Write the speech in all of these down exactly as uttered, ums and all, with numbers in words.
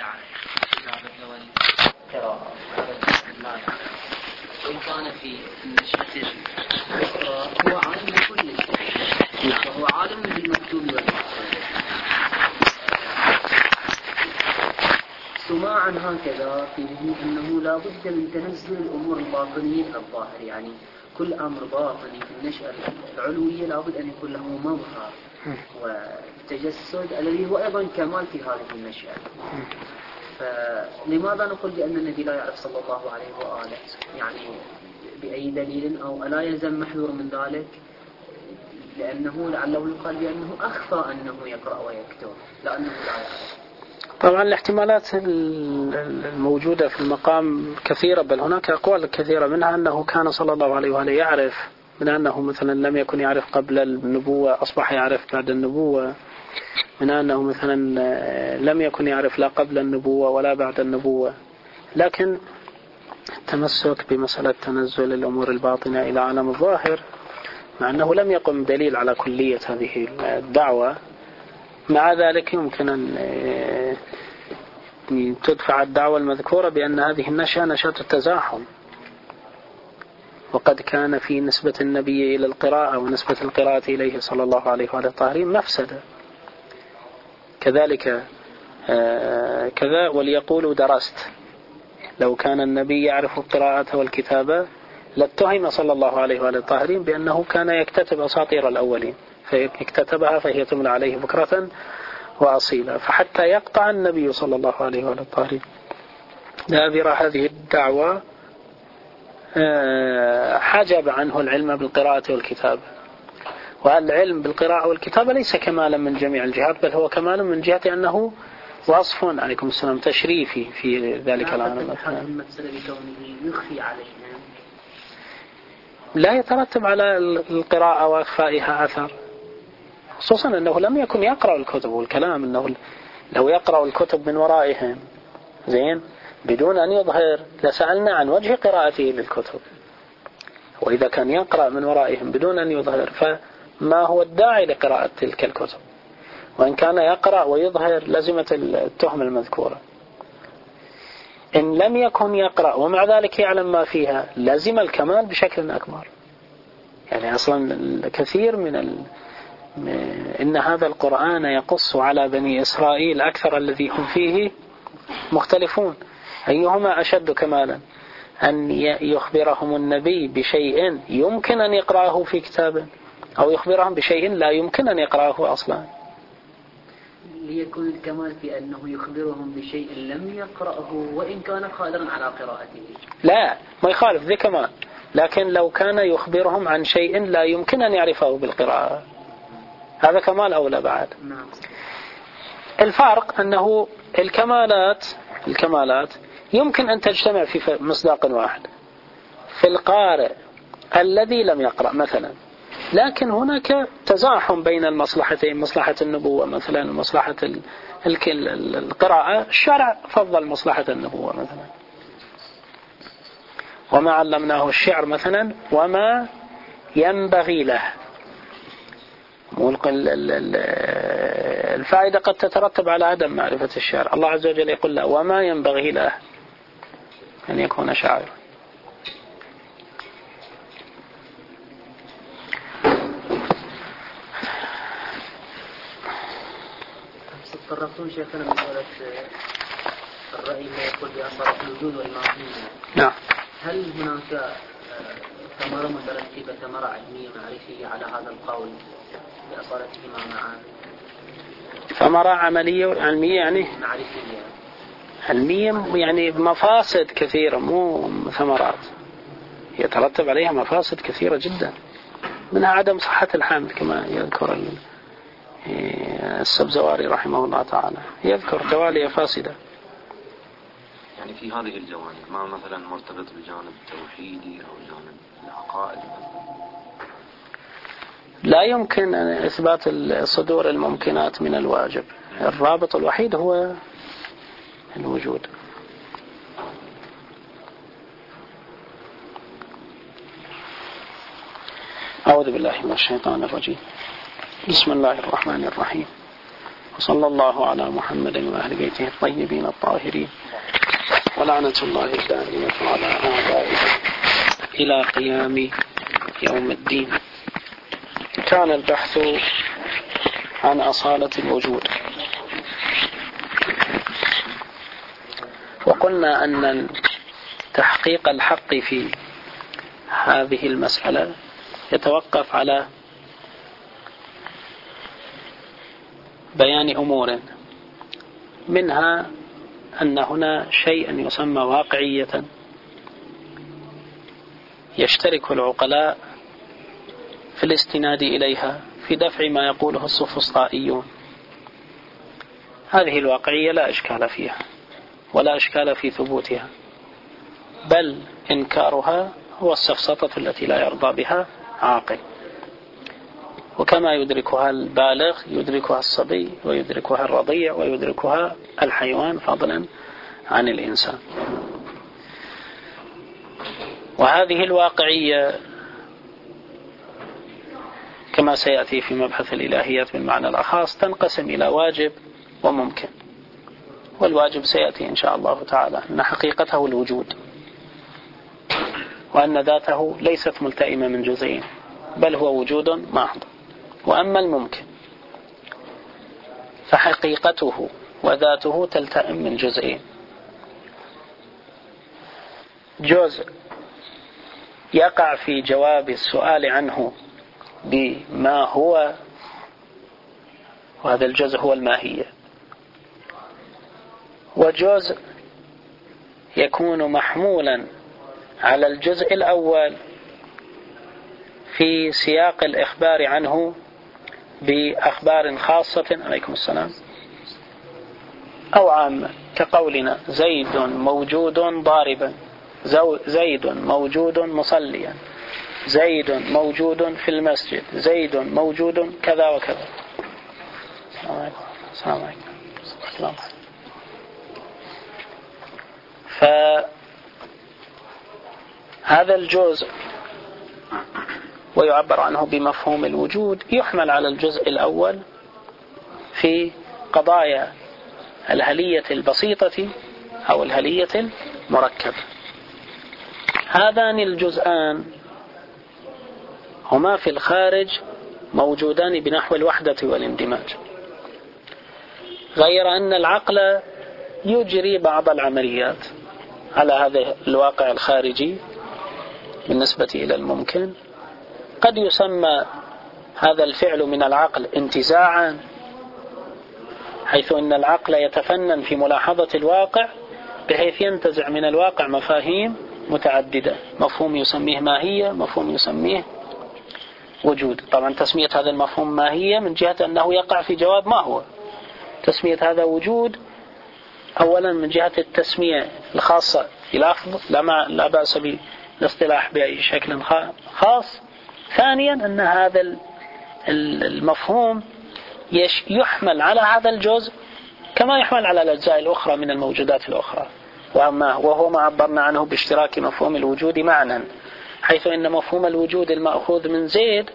يعرف كتابة والقراءة لا يعرف، وإن كان في النشأة هو عالم بكل شيء، فهو عالم بالمكتوب والمكتوب. سماعا هكذا في ذهني أنه لا بد من تنزل الأمور الباطنية الظاهر، يعني كل أمر باطني في النشأة العلوية لا بد أن يكون له مظهر وتجسد الذي هو أيضا كمال في هذه النشأة. فلماذا نقول بأن النبي لا يعرف صلى الله عليه وآله؟ يعني بأي دليل؟ أو ألا يلزم محذور من ذلك؟ لأنه لعله يقال بأنه أخفى أنه يقرأ ويكتب لأنه لا يعرف. طبعا الاحتمالات الموجودة في المقام كثيرة، بل هناك أقوال كثيرة منها أنه كان صلى الله عليه وآله يعرف، من أنه مثلا لم يكن يعرف قبل النبوة أصبح يعرف بعد النبوة، من أنه مثلا لم يكن يعرف لا قبل النبوة ولا بعد النبوة. لكن التمسك بمسألة تنزل الأمور الباطنة إلى عالم الظاهر، مع أنه لم يقم دليل على كلية هذه الدعوة، مع ذلك يمكن أن تدفع الدعوة المذكورة بأن هذه النشأة نشأة التزاحم، وقد كان في نسبة النبي إلى القراءة ونسبة القراءة إليه صلى الله عليه وآله الطاهرين مفسدة. كذلك كذا وليقولوا درست، لو كان النبي يعرف القراءة والكتابة لاتهم صلى الله عليه وآله الطاهرين بأنه كان يكتتب أساطير الأولين، فاكتتبها فهي تملى عليه بكرة وأصيلا، فحتى يقطع النبي صلى الله عليه وآله الطاهرين دابر هذه الدعوة حجب عنه العلم بالقراءة والكتابة. والعلم بالقراءة والكتابة ليس كمالا من جميع الجهات، بل هو كمال من جهة أنه وصف عليكم السلام تشريفي في ذلك العالم. لا يترتب على القراءة وإخفائها أثر، خصوصا أنه لم يكن يقرأ الكتب، والكلام أنه لو يقرأ الكتب من ورائهم زين بدون أن يظهر لسألنا عن وجه قراءته للكتب، وإذا كان يقرأ من ورائهم بدون أن يظهر فما هو الداعي لقراءة تلك الكتب؟ وإن كان يقرأ ويظهر لزمة التهم المذكورة. إن لم يكن يقرأ ومع ذلك يعلم ما فيها لزم الكمال بشكل أكبر. يعني أصلا الكثير من ال... إن هذا القرآن يقص على بني إسرائيل أكثر الذي هم فيه مختلفون، أيهما أشد كمالا، أن يخبرهم النبي بشيء يمكن أن يقرأه في كتابه، أو يخبرهم بشيء لا يمكن أن يقرأه أصلا. ليكون الكمال في أنه يخبرهم بشيء لم يقرأه وإن كان قادرا على قراءته. لا ما يخالف ذي كمال، لكن لو كان يخبرهم عن شيء لا يمكن أن يعرفه بالقراءة هذا كمال أو لا بعد. نعم. الفارق أنه الكمالات الكمالات يمكن أن تجتمع في مصداق واحد في القارئ الذي لم يقرأ مثلا، لكن هناك تزاحم بين المصلحتين، مصلحة النبوة مثلا ومصلحة القراءة. الشرع فضل مصلحة النبوة مثلا، وما علمناه الشعر مثلا وما ينبغي له. الفائدة قد تترتب على عدم معرفة الشعر. الله عز وجل يقول له وما ينبغي له أن يكون شاعرا. تطرقون شيخنا من قولة الرأي اللي يقول بأصالة الوجود والماهية. نعم. هل هناك ثمرة مترتبة ثمرة علمية معرفية على هذا القول بأصالتهما معا؟ ثمرة عملية علمية يعني معرفية علمية يعني مفاسد كثيرة مو ثمرات، يترتب عليها مفاسد كثيرة جدا، منها عدم صحة الحمل كما يذكر السبزواري رحمه الله تعالى، يذكر توالي فاسدة. يعني في هذه الجوانب ما مثلا مرتبط بالجانب التوحيدي أو جانب العقائد؟ لا يمكن إثبات صدور الممكنات من الواجب، الرابط الوحيد هو الوجود. أعوذ بالله من الشيطان الرجيم. بسم الله الرحمن الرحيم. وصلى الله على محمد وأهل بيته الطيبين الطاهرين، ولعنة الله الدائمة على أعدائه إلى قيام يوم الدين. كان البحث عن أصالة الوجود، وقلنا أن تحقيق الحق في هذه المسألة يتوقف على بيان أمور، منها أن هنا شيئا يسمى واقعية يشترك العقلاء في الاستناد إليها في دفع ما يقوله السفسطائيون. هذه الواقعية لا إشكال فيها ولا إشكال في ثبوتها، بل إنكارها هو السفسطة التي لا يرضى بها عاقل، وكما يدركها البالغ يدركها الصبي ويدركها الرضيع ويدركها الحيوان فضلا عن الإنسان. وهذه الواقعية كما سيأتي في مبحث الإلهيات بالمعنى الأخاص تنقسم إلى واجب وممكن. والواجب سيأتي إن شاء الله تعالى أن حقيقته الوجود، وأن ذاته ليست ملتئمة من جزئين بل هو وجود محض. وأما الممكن فحقيقته وذاته تلتئم من جزئين، جزء يقع في جواب السؤال عنه بما هو، وهذا الجزء هو الماهية، وجزء يكون محمولا على الجزء الأول في سياق الإخبار عنه بأخبار خاصة عليكم السلام أو عامة، كقولنا زيد موجود ضاربا، زيد موجود مصليا، زيد موجود في المسجد، زيد موجود كذا وكذا. السلام عليكم. السلام عليكم. فهذا الجزء ويعبر عنه بمفهوم الوجود يحمل على الجزء الأول في قضايا الهلية البسيطة أو الهلية المركبة. هذان الجزءان هما في الخارج موجودان بنحو الوحدة والاندماج، غير أن العقل يجري بعض العمليات على هذا الواقع الخارجي بالنسبة إلى الممكن. قد يسمى هذا الفعل من العقل انتزاعا، حيث أن العقل يتفنن في ملاحظة الواقع بحيث ينتزع من الواقع مفاهيم متعددة، مفهوم يسميه ماهية، مفهوم يسميه وجود. طبعا تسمية هذا المفهوم ماهية من جهة أنه يقع في جواب ما هو، تسمية هذا وجود أولا من جهة التسمية الخاصة بلفظ لا بأس بالاصطلاح بأي شكل خاص. ثانيا أن هذا المفهوم يحمل على هذا الجزء كما يحمل على الأجزاء الأخرى من الموجودات الأخرى، وهو ما عبرنا عنه باشتراك مفهوم الوجود معنا، حيث أن مفهوم الوجود المأخوذ من زيد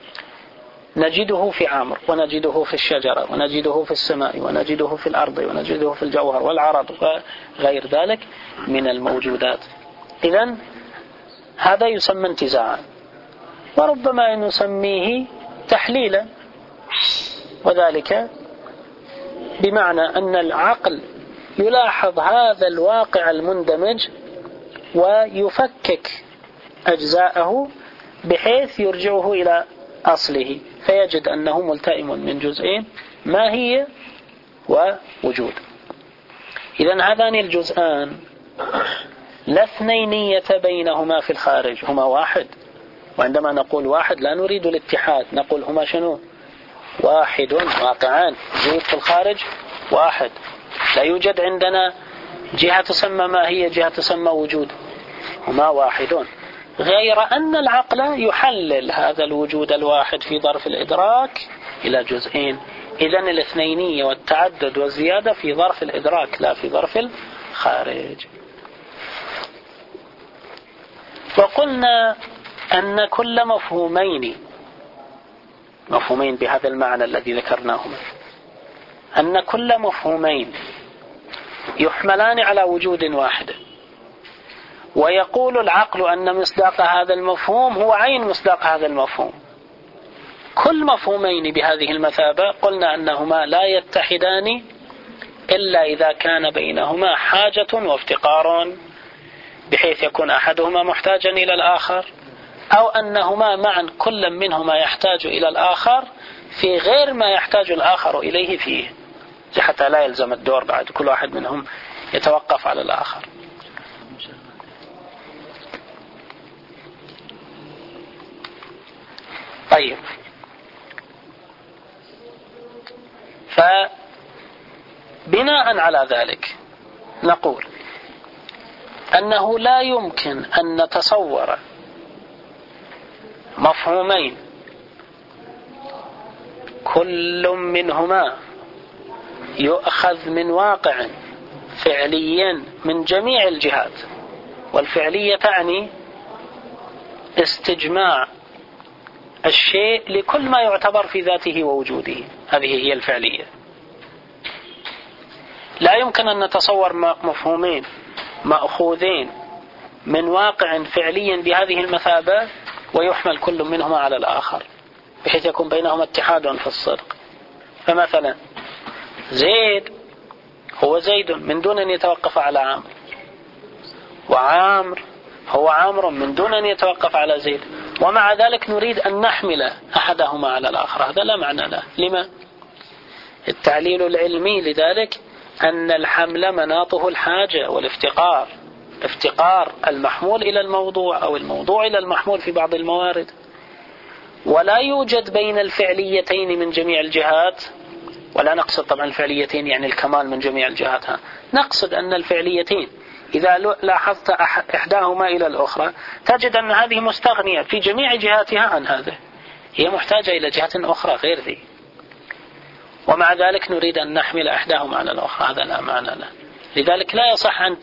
نجده في عمرو، ونجده في الشجرة، ونجده في السماء، ونجده في الأرض، ونجده في الجوهر والعرض وغير ذلك من الموجودات. إذن هذا يسمى انتزاعا، وربما نسميه تحليلا، وذلك بمعنى أن العقل يلاحظ هذا الواقع المندمج ويفكك أجزاءه بحيث يرجعه إلى أصله، فيجد أنه ملتئم من جزئين ماهية ووجود. إذن هذان الجزءان لا اثنينية بينهما في الخارج، هما واحد. وعندما نقول واحد لا نريد الاتحاد، نقول هما شنو؟ واحد، واقعان. وجود في الخارج واحد، لا يوجد عندنا جهة تسمى ماهية جهة تسمى وجود، هما واحدون. غير أن العقل يحلل هذا الوجود الواحد في ظرف الإدراك إلى جزئين. إذن الاثنينية والتعدد والزيادة في ظرف الإدراك لا في ظرف الخارج. وقلنا أن كل مفهومين مفهومين بهذا المعنى الذي ذكرناهما، أن كل مفهومين يحملان على وجود واحد، ويقول العقل أن مصداق هذا المفهوم هو عين مصداق هذا المفهوم. كل مفهومين بهذه المثابة قلنا أنهما لا يتحدان إلا إذا كان بينهما حاجة وافتقار، بحيث يكون أحدهما محتاجا إلى الآخر، أو أنهما معا كل منهما يحتاج إلى الآخر في غير ما يحتاج الآخر إليه فيه، حتى لا يلزم الدور بعد كل واحد منهم يتوقف على الآخر. طيب، فبناء على ذلك نقول أنه لا يمكن أن نتصور مفهومين كل منهما يؤخذ من واقع فعلي من جميع الجهات، والفعلية تعني استجماع الشيء لكل ما يعتبر في ذاته ووجوده، هذه هي الفعلية. لا يمكن أن نتصور مفهومين مأخوذين من واقع فعلي بهذه المثابة ويحمل كل منهما على الآخر بحيث يكون بينهما اتحاد في الصدق. فمثلا زيد هو زيد من دون أن يتوقف على عامر، وعامر هو عامر من دون أن يتوقف على زيد، ومع ذلك نريد أن نحمل أحدهما على الآخر. هذا لا معنى له. لما؟ التعليل العلمي لذلك أن الحمل مناطه الحاجة والافتقار، افتقار المحمول إلى الموضوع أو الموضوع إلى المحمول في بعض الموارد. ولا يوجد بين الفعليتين من جميع الجهات، ولا نقصد طبعا الفعليتين يعني الكمال من جميع الجهات، ها. نقصد أن الفعليتين إذا لاحظت إحداهما إلى الأخرى تجد أن هذه مستغنية في جميع جهاتها عن هذا، هي محتاجة إلى جهة أخرى غير ذي، ومع ذلك نريد أن نحمل إحداهما على الأخرى. هذا لا معنى له. لذلك لا يصح أن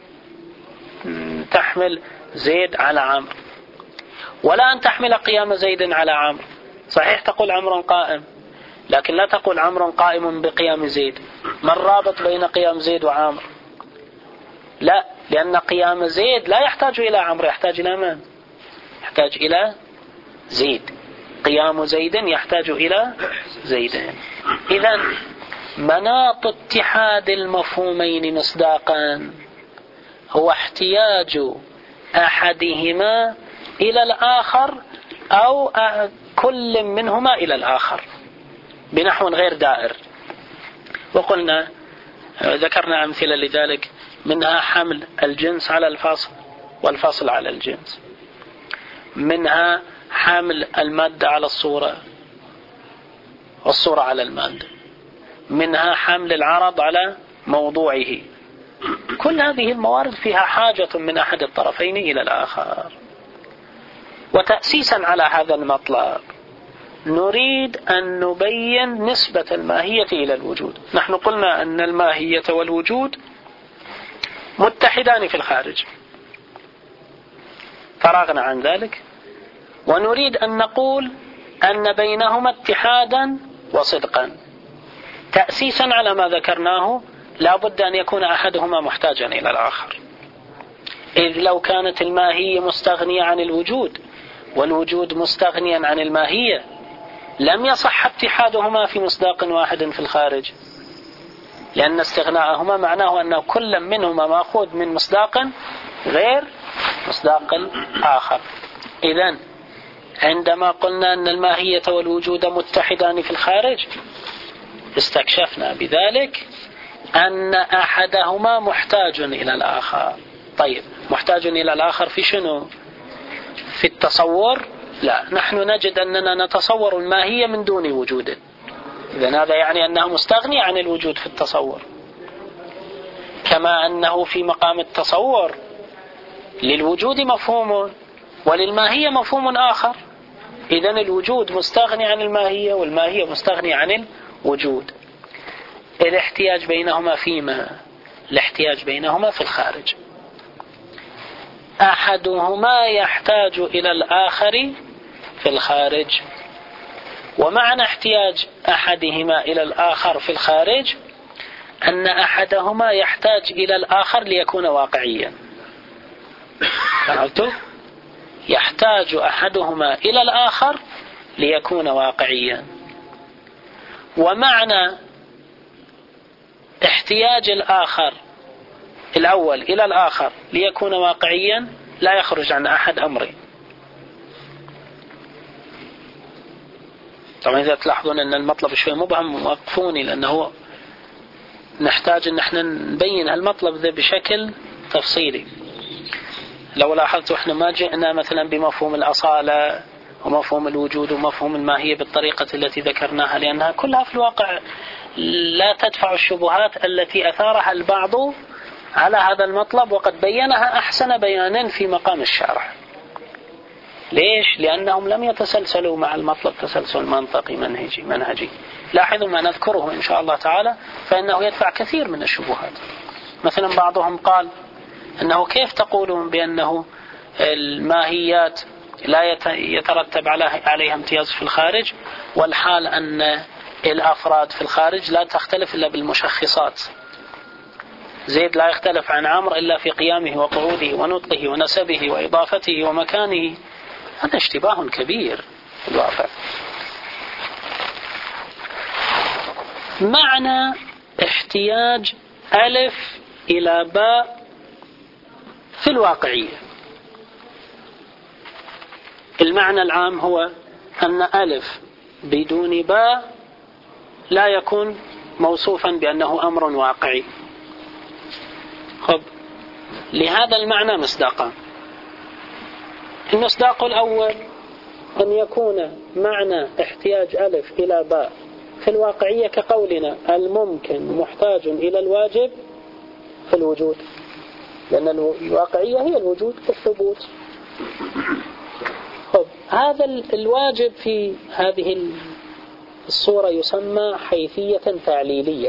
تحمل زيد على عمرو، ولا أن تحمل قيام زيد على عمرو. صحيح تقول عمرو قائم، لكن لا تقول عمرو قائم بقيام زيد. ما الرابط بين قيام زيد وعمرو؟ لا، لأن قيام زيد لا يحتاج إلى عمرو، يحتاج إلى من؟ يحتاج إلى زيد. قيام زيد يحتاج إلى زيد. إذن مناط اتحاد المفهومين مصداقا هو احتياج أحدهما إلى الآخر أو كل منهما إلى الآخر بنحو غير دائر. وقلنا ذكرنا أمثلة لذلك، منها حمل الجنس على الفصل والفصل على الجنس، منها حمل المادة على الصورة والصورة على المادة، منها حمل العرض على موضوعه. كل هذه الموارد فيها حاجة من أحد الطرفين إلى الآخر. وتأسيسا على هذا المطلب نريد أن نبين نسبة الماهية إلى الوجود. نحن قلنا أن الماهية والوجود متحدان في الخارج، فرغنا عن ذلك، ونريد أن نقول أن بينهما اتحادا وصدقا. تأسيسا على ما ذكرناه لا بد أن يكون أحدهما محتاجا إلى الآخر، إذ لو كانت الماهية مستغنية عن الوجود والوجود مستغنيا عن الماهية لم يصح اتحادهما في مصداق واحد في الخارج، لأن استغناءهما معناه أن كل منهما مأخوذ من مصداق غير مصداق آخر. إذن عندما قلنا أن الماهية والوجود متحدان في الخارج استكشفنا بذلك أن أحدهما محتاج إلى الآخر. طيب، محتاج إلى الآخر في شنو؟ في التصور؟ لا، نحن نجد أننا نتصور الماهية من دون وجود، إذن هذا يعني أنه مستغني عن الوجود في التصور، كما أنه في مقام التصور للوجود مفهوم وللماهية مفهوم آخر. إذن الوجود مستغني عن الماهية والماهية مستغني عن الوجود. الاحتياج بينهما فيما؟ الاحتياج بينهما في الخارج. أحدهما يحتاج إلى الآخر في الخارج. ومعنى احتياج أحدهما إلى الآخر في الخارج أن أحدهما يحتاج إلى الآخر ليكون واقعيا. فهمتوا؟ يحتاج أحدهما إلى الآخر ليكون واقعيا. ومعنى احتياج الآخر الأول إلى الآخر ليكون واقعيا لا يخرج عن أحد أمرين. طبعا إذا تلاحظون أن المطلب شوي مبهم وقفوني، لأنه نحتاج أن احنا نبين المطلب ذا بشكل تفصيلي. لو لاحظتوا احنا ما جئنا مثلا بمفهوم الأصالة ومفهوم الوجود ومفهوم الماهية بالطريقة التي ذكرناها، لأنها كلها في الواقع لا تدفع الشبهات التي أثارها البعض على هذا المطلب، وقد بينها أحسن بيانا في مقام الشرح. ليش؟ لأنهم لم يتسلسلوا مع المطلب تسلسل منطقي منهجي منهجي. لاحظوا ما نذكره إن شاء الله تعالى فإنه يدفع كثير من الشبهات. مثلا بعضهم قال أنه كيف تقولون بأنه الماهيات لا يترتب عليها امتياز في الخارج، والحال أن الأفراد في الخارج لا تختلف إلا بالمشخصات. زيد لا يختلف عن عمرو إلا في قيامه وقعوده ونطقه ونسبه وإضافته ومكانه. هذا اشتباه كبير في الواقع. معنى احتياج ألف إلى باء في الواقعية، المعنى العام هو أن ألف بدون باء لا يكون موصوفا بأنه أمر واقعي. خب، لهذا المعنى مصداقان. المصداق الأول أن يكون معنى احتياج ألف إلى باء في الواقعية كقولنا الممكن محتاج إلى الواجب في الوجود، لأن الواقعية هي الوجود والثبوت. خب، هذا الواجب في هذه الصورة يسمى حيثية تعليلية.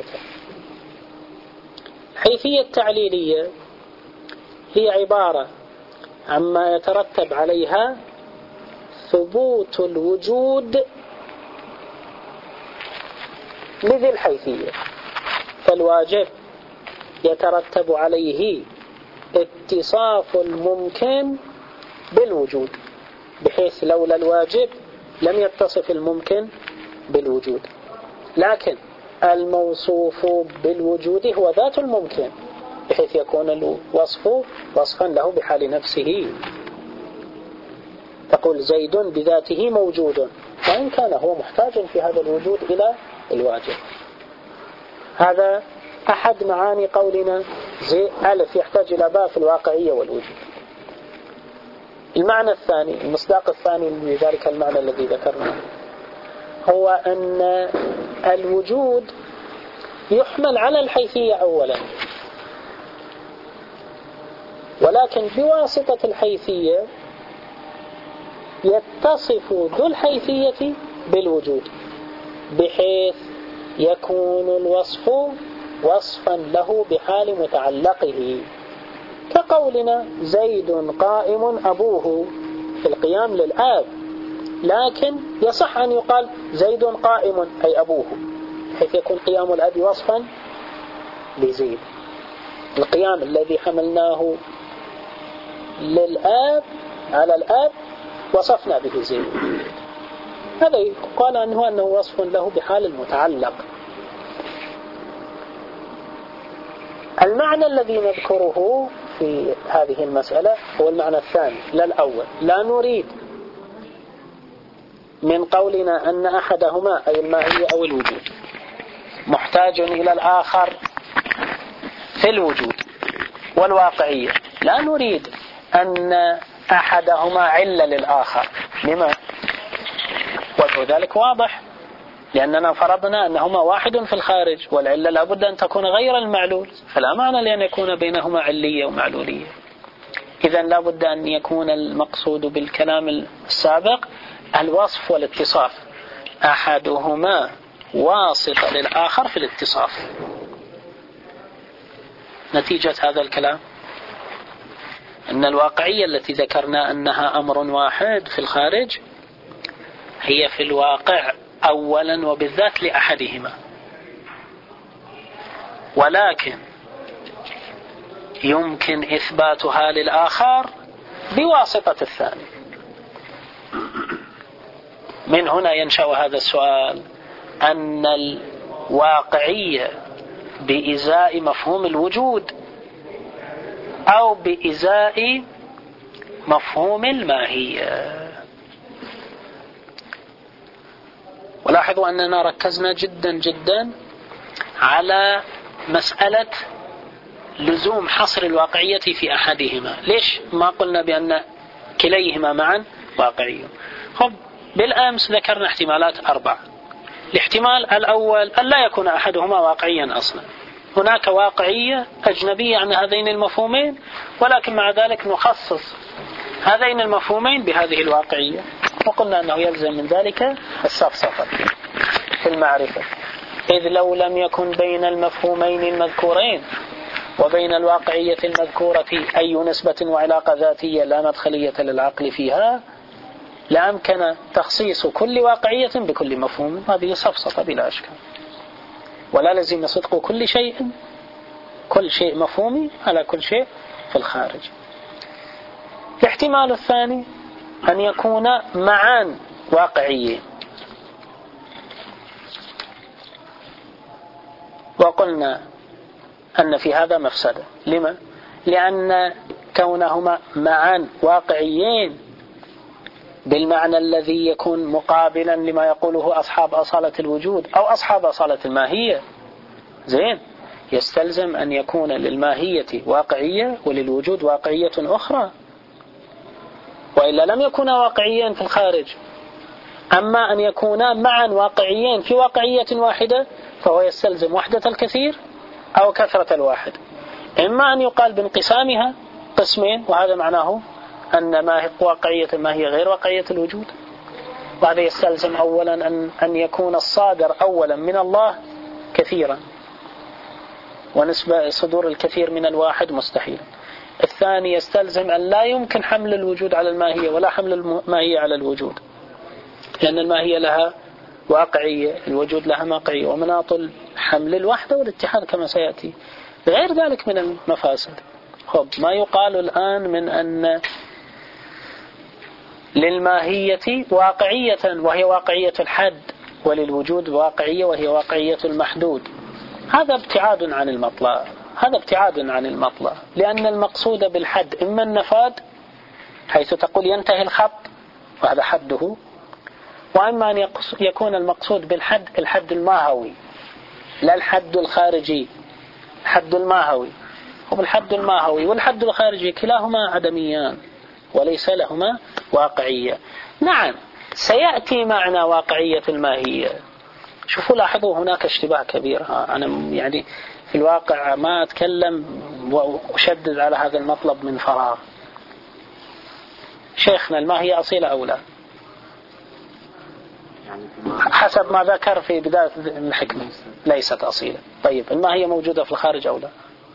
حيثية تعليلية هي عبارة عما يترتب عليها ثبوت الوجود لذي الحيثية. فالواجب يترتب عليه اتصاف الممكن بالوجود، بحيث لولا الواجب لم يتصف الممكن بالوجود. لكن الموصوف بالوجود هو ذات الممكن، بحيث يكون الوصف وصفا له بحال نفسه. تقول زيد بذاته موجود، وإن كان هو محتاج في هذا الوجود إلى الواجب. هذا أحد معاني قولنا زي ألف يحتاج إلى باء في الواقعية والوجود. المعنى الثاني، المصداق الثاني لذلك المعنى الذي ذكرناه، هو أن الوجود يحمل على الحيثية أولا، ولكن بواسطة الحيثية يتصف ذو الحيثية بالوجود، بحيث يكون الوصف وصفا له بحال متعلقه. كقولنا زيد قائم أبوه في القيام للآب، لكن يصح أن يقال زيد قائم أي أبوه، حيث يكون قيام الأب وصفا لزيد. القيام الذي حملناه للآب على الآب وصفنا به زيد، هذا قال أنه أنه وصف له بحال المتعلق. المعنى الذي نذكره في هذه المسألة هو المعنى الثاني لا الأول. لا نريد من قولنا أن أحدهما أي الماهية أو الوجود محتاج إلى الآخر في الوجود والواقعية، لا نريد أن أحدهما علة للآخر. لما؟ وجه ذلك واضح، لأننا فرضنا أنهما واحد في الخارج، والعلة لابد أن تكون غير المعلول، فلا معنى لأن يكون بينهما علية ومعلولية. إذن لابد أن يكون المقصود بالكلام السابق الوصف والاتصاف، أحدهما واسطة للآخر في الاتصاف. نتيجة هذا الكلام أن الواقعية التي ذكرنا أنها أمر واحد في الخارج هي في الواقع أولا وبالذات لأحدهما، ولكن يمكن إثباتها للآخر بواسطة الثاني. من هنا ينشأ هذا السؤال، أن الواقعية بإزاء مفهوم الوجود أو بإزاء مفهوم الماهية. ولاحظوا أننا ركزنا جدا جدا على مسألة لزوم حصر الواقعية في أحدهما. ليش ما قلنا بأن كليهما معا واقعي؟ خب بالأمس ذكرنا احتمالات أربعة. الاحتمال الأول أن لا يكون أحدهما واقعيا أصلا، هناك واقعية أجنبية عن هذين المفهومين، ولكن مع ذلك نخصص هذين المفهومين بهذه الواقعية، وقلنا أنه يلزم من ذلك السفسطة في المعرفة، إذ لو لم يكن بين المفهومين المذكورين وبين الواقعية المذكورة أي نسبة وعلاقة ذاتية لا مدخلية للعقل فيها لأمكن تخصيص كل واقعية بكل مفهوم. هذه سفسطة بلا أشكال، ولا لزم صدق كل شيء كل شيء مفهومي على كل شيء في الخارج. الاحتمال الثاني أن يكون معا واقعيين، وقلنا أن في هذا مفسدة. لما؟ لأن كونهما معا واقعيين بالمعنى الذي يكون مقابلا لما يقوله أصحاب أصالة الوجود أو أصحاب أصالة الماهية، زين، يستلزم أن يكون للماهية واقعية وللوجود واقعية أخرى، وإلا لم يكونا واقعيين في الخارج. أما أن يكونا معا واقعيين في واقعية واحدة فهو يستلزم وحدة الكثير أو كثرة الواحد. إما أن يقال بانقسامها قسمين، وهذا معناه أن ما هي واقعية ما هي غير واقعية الوجود، وهذا يستلزم أولا أن, أن يكون الصادر أولا من الله كثيرا، ونسبة صدور الكثير من الواحد مستحيل. الثاني يستلزم أن لا يمكن حمل الوجود على الماهية ولا حمل الماهية على الوجود، لأن الماهية لها واقعية، الوجود لها واقعية، ومناط الحمل الوحدة والاتحاد كما سيأتي. غير ذلك من المفاسد. خب ما يقال الآن من أن للماهية واقعية وهي واقعية الحد، وللوجود واقعية وهي واقعية المحدود، هذا ابتعاد عن المطلع، هذا ابتعاد عن المطلع، لأن المقصود بالحد إما النفاذ حيث تقول ينتهي الخط وهذا حده، وإما أن يكون المقصود بالحد الحد الماهوي لا الحد الخارجي، الحد الماهوي. وبالحد الماهوي والحد الخارجي كلاهما عدميان وليس لهما واقعية. نعم سيأتي معنى واقعية الماهية. شوفوا لاحظوا هناك اشتباه كبير. أنا يعني في الواقع ما أتكلم وأشدد على هذا المطلب من فراغ. شيخنا الماهية أصيلة أو لا؟ حسب ما ذكر في بداية الحكمة ليست أصيلة. طيب الماهية موجودة في الخارج أو لا؟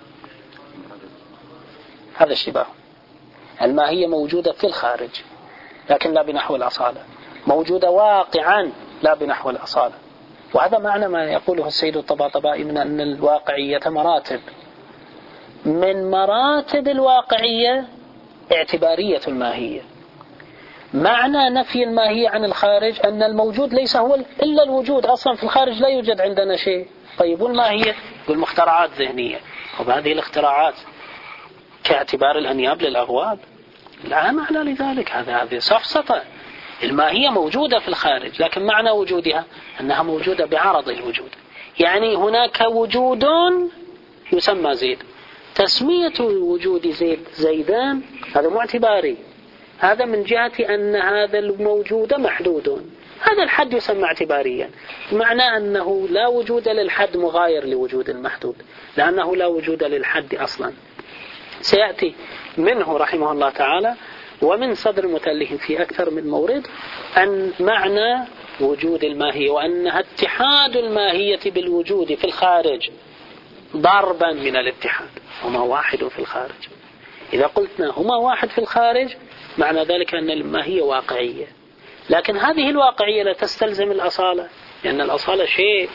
هذا اشتباه. الماهية موجودة في الخارج لكن لا بنحو الأصالة، موجودة واقعا لا بنحو الأصالة. وهذا معنى ما يقوله السيد الطباطبائي من أن الواقعية مراتب. من مراتب الواقعية اعتبارية الماهية. معنى نفي الماهية عن الخارج أن الموجود ليس هو إلا الوجود، أصلا في الخارج لا يوجد عندنا شيء. طيب والماهية؟ والمخترعات ذهنية. وبهذه الاختراعات كاعتبار الأنياب للأغواب لا معنى لذلك، هذا هذه سفسطة. الماهية موجودة في الخارج لكن معنى وجودها أنها موجودة بعرض الوجود، يعني هناك وجود يسمى زيد. تسمية وجود زيد زيدان هذا معتباري، هذا من جهة أن هذا الموجود محدود، هذا الحد يسمى اعتباريا، معنى أنه لا وجود للحد مغاير لوجود المحدود، لأنه لا وجود للحد أصلا. سيأتي منه رحمه الله تعالى ومن صدر المتأله في أكثر من مورد أن معنى وجود الماهية وأنها اتحاد الماهية بالوجود في الخارج ضربا من الاتحاد، هما واحد في الخارج. إذا قلتنا هما واحد في الخارج معنى ذلك أن الماهية واقعية، لكن هذه الواقعية لا تستلزم الأصالة، لأن الأصالة شيء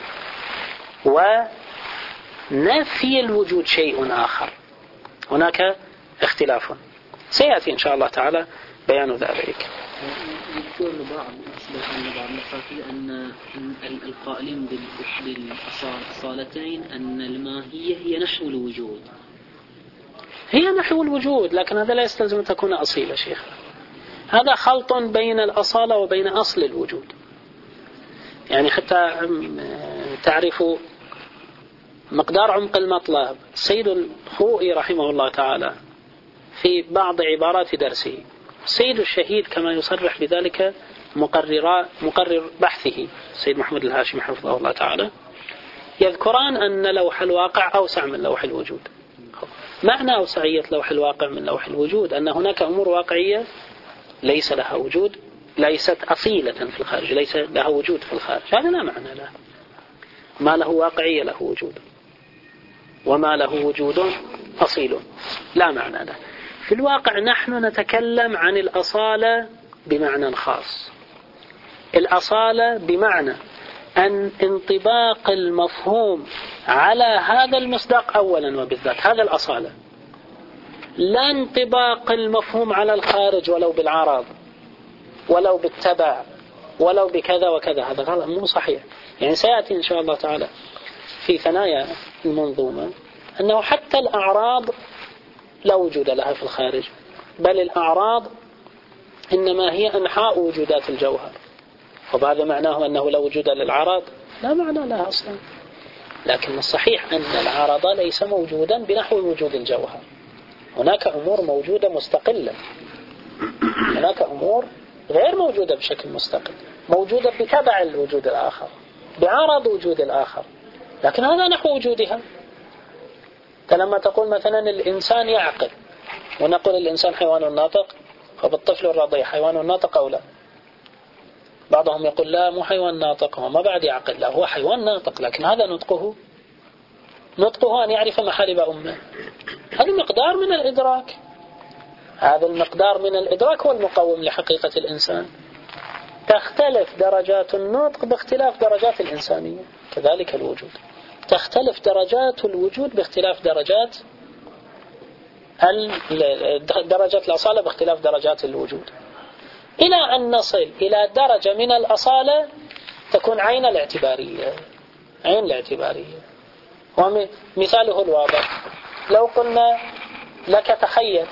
ونفي الوجود شيء آخر، هناك اختلاف سيأتي إن شاء الله تعالى بيان ذلك. يذكر بعض بعض المفاتيح أن القائلين بالأصالتين أن الماهية هي نحو الوجود، هي نحو الوجود، لكن هذا لا يستلزم أن تكون أصيلة شيخ. هذا خلط بين الأصالة وبين أصل الوجود. يعني حتى تعرفوا مقدار عمق المطلب، السيد الخوئي رحمه الله تعالى في بعض عبارات درسه، السيد الشهيد كما يصرح بذلك مقرر مقرر بحثه السيد محمد الهاشمي حفظه الله تعالى، يذكران أن لوح الواقع أوسع من لوح الوجود. معنى أوسعية لوح الواقع من لوح الوجود أن هناك أمور واقعية ليس لها وجود، ليست أصيلة في الخارج، ليس لها وجود في الخارج، هذا لا معنى له. ما له واقعية له وجود، وما له وجود أصيل لا معنى له. في الواقع نحن نتكلم عن الأصالة بمعنى خاص. الأصالة بمعنى أن انطباق المفهوم على هذا المصداق أولا وبالذات، هذا الأصالة. لا انطباق المفهوم على الخارج ولو بالعرض ولو بالتبع ولو بكذا وكذا، هذا غلط مو صحيح. يعني سيأتي إن شاء الله تعالى في ثنايا المنظومة أنه حتى الأعراض لا وجود لها في الخارج، بل الأعراض إنما هي أنحاء وجودات الجوهر، وبهذا معناه أنه لا وجود للعرض، لا معنى لها أصلا. لكن الصحيح أن العرض ليس موجودا بنحو وجود الجوهر، هناك أمور موجودة مستقلة، هناك أمور غير موجودة بشكل مستقل، موجودة بتبع الوجود الآخر، بعرض وجود الآخر، لكن هذا نحو وجودها. فلما تقول مثلا الإنسان يعقل، ونقول الإنسان حيوان ناطق، فبالطفل الرضيع حيوان ناطق أو لا؟ بعضهم يقول لا مو حيوان ناطق، هو ما بعد يعقل، لا هو حيوان ناطق، لكن هذا نطقه نطقه أن يعرف محارب أمه. هذا مقدار من الإدراك، هذا المقدار من الإدراك هو المقوم لحقيقة الإنسان. تختلف درجات النطق باختلاف درجات الإنسانية، كذلك الوجود تختلف درجات الوجود باختلاف درجات درجات الأصالة باختلاف درجات الوجود، إلى أن نصل إلى درجة من الأصالة تكون عين الاعتبارية. عين الاعتبارية ومثاله الواضح، لو قلنا لك تخيل،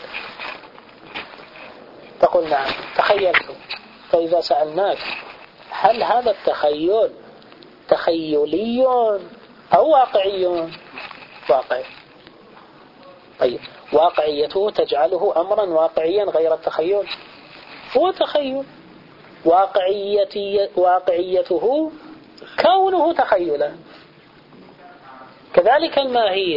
تقول نعم تخيلت، فإذا سألناك هل هذا التخيل تخيلي أو واقعي؟ واقعي. طيب واقعيته تجعله أمرا واقعيا غير التخيل، هو تخيل. واقعيتي واقعيته كونه تخيلا. كذلك الماهية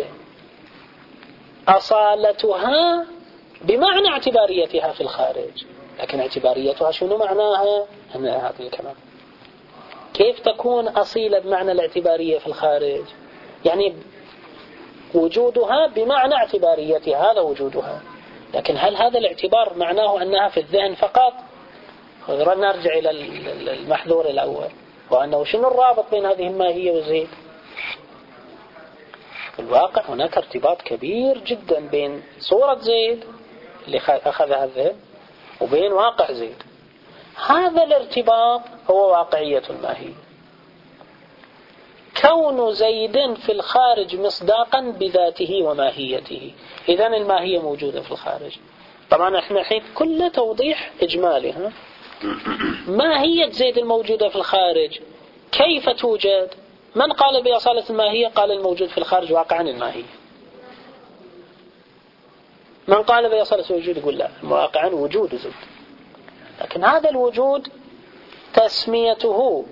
أصالتها بمعنى اعتباريتها في الخارج، لكن اعتباريتها شنو معناها؟ هذا الكلام. كيف تكون أصيلة بمعنى الاعتبارية في الخارج؟ يعني وجودها بمعنى اعتباريتها، هذا وجودها. لكن هل هذا الاعتبار معناه أنها في الذهن فقط؟ نرجع إلى المحذور الأول، وأنه شنو الرابط بين هذه الماهية والزيد؟ في الواقع هناك ارتباط كبير جدا بين صورة زيد اللي أخذها الذهن وبين واقع زيد. هذا الارتباط هو واقعية الماهية. كون زيد في الخارج مصداقا بذاته وماهيته، إذن الماهية موجودة في الخارج. طبعا احنا الحين كل توضيح إجمالي. ها؟ ماهية زيد الموجودة في الخارج كيف توجد؟ من قال بأصالة الماهية؟ قال الموجود في الخارج واقعا الماهية. من قال بأصالة الوجود يقول لا، واقعا وجود زيد. لكن هذا الوجود تسميته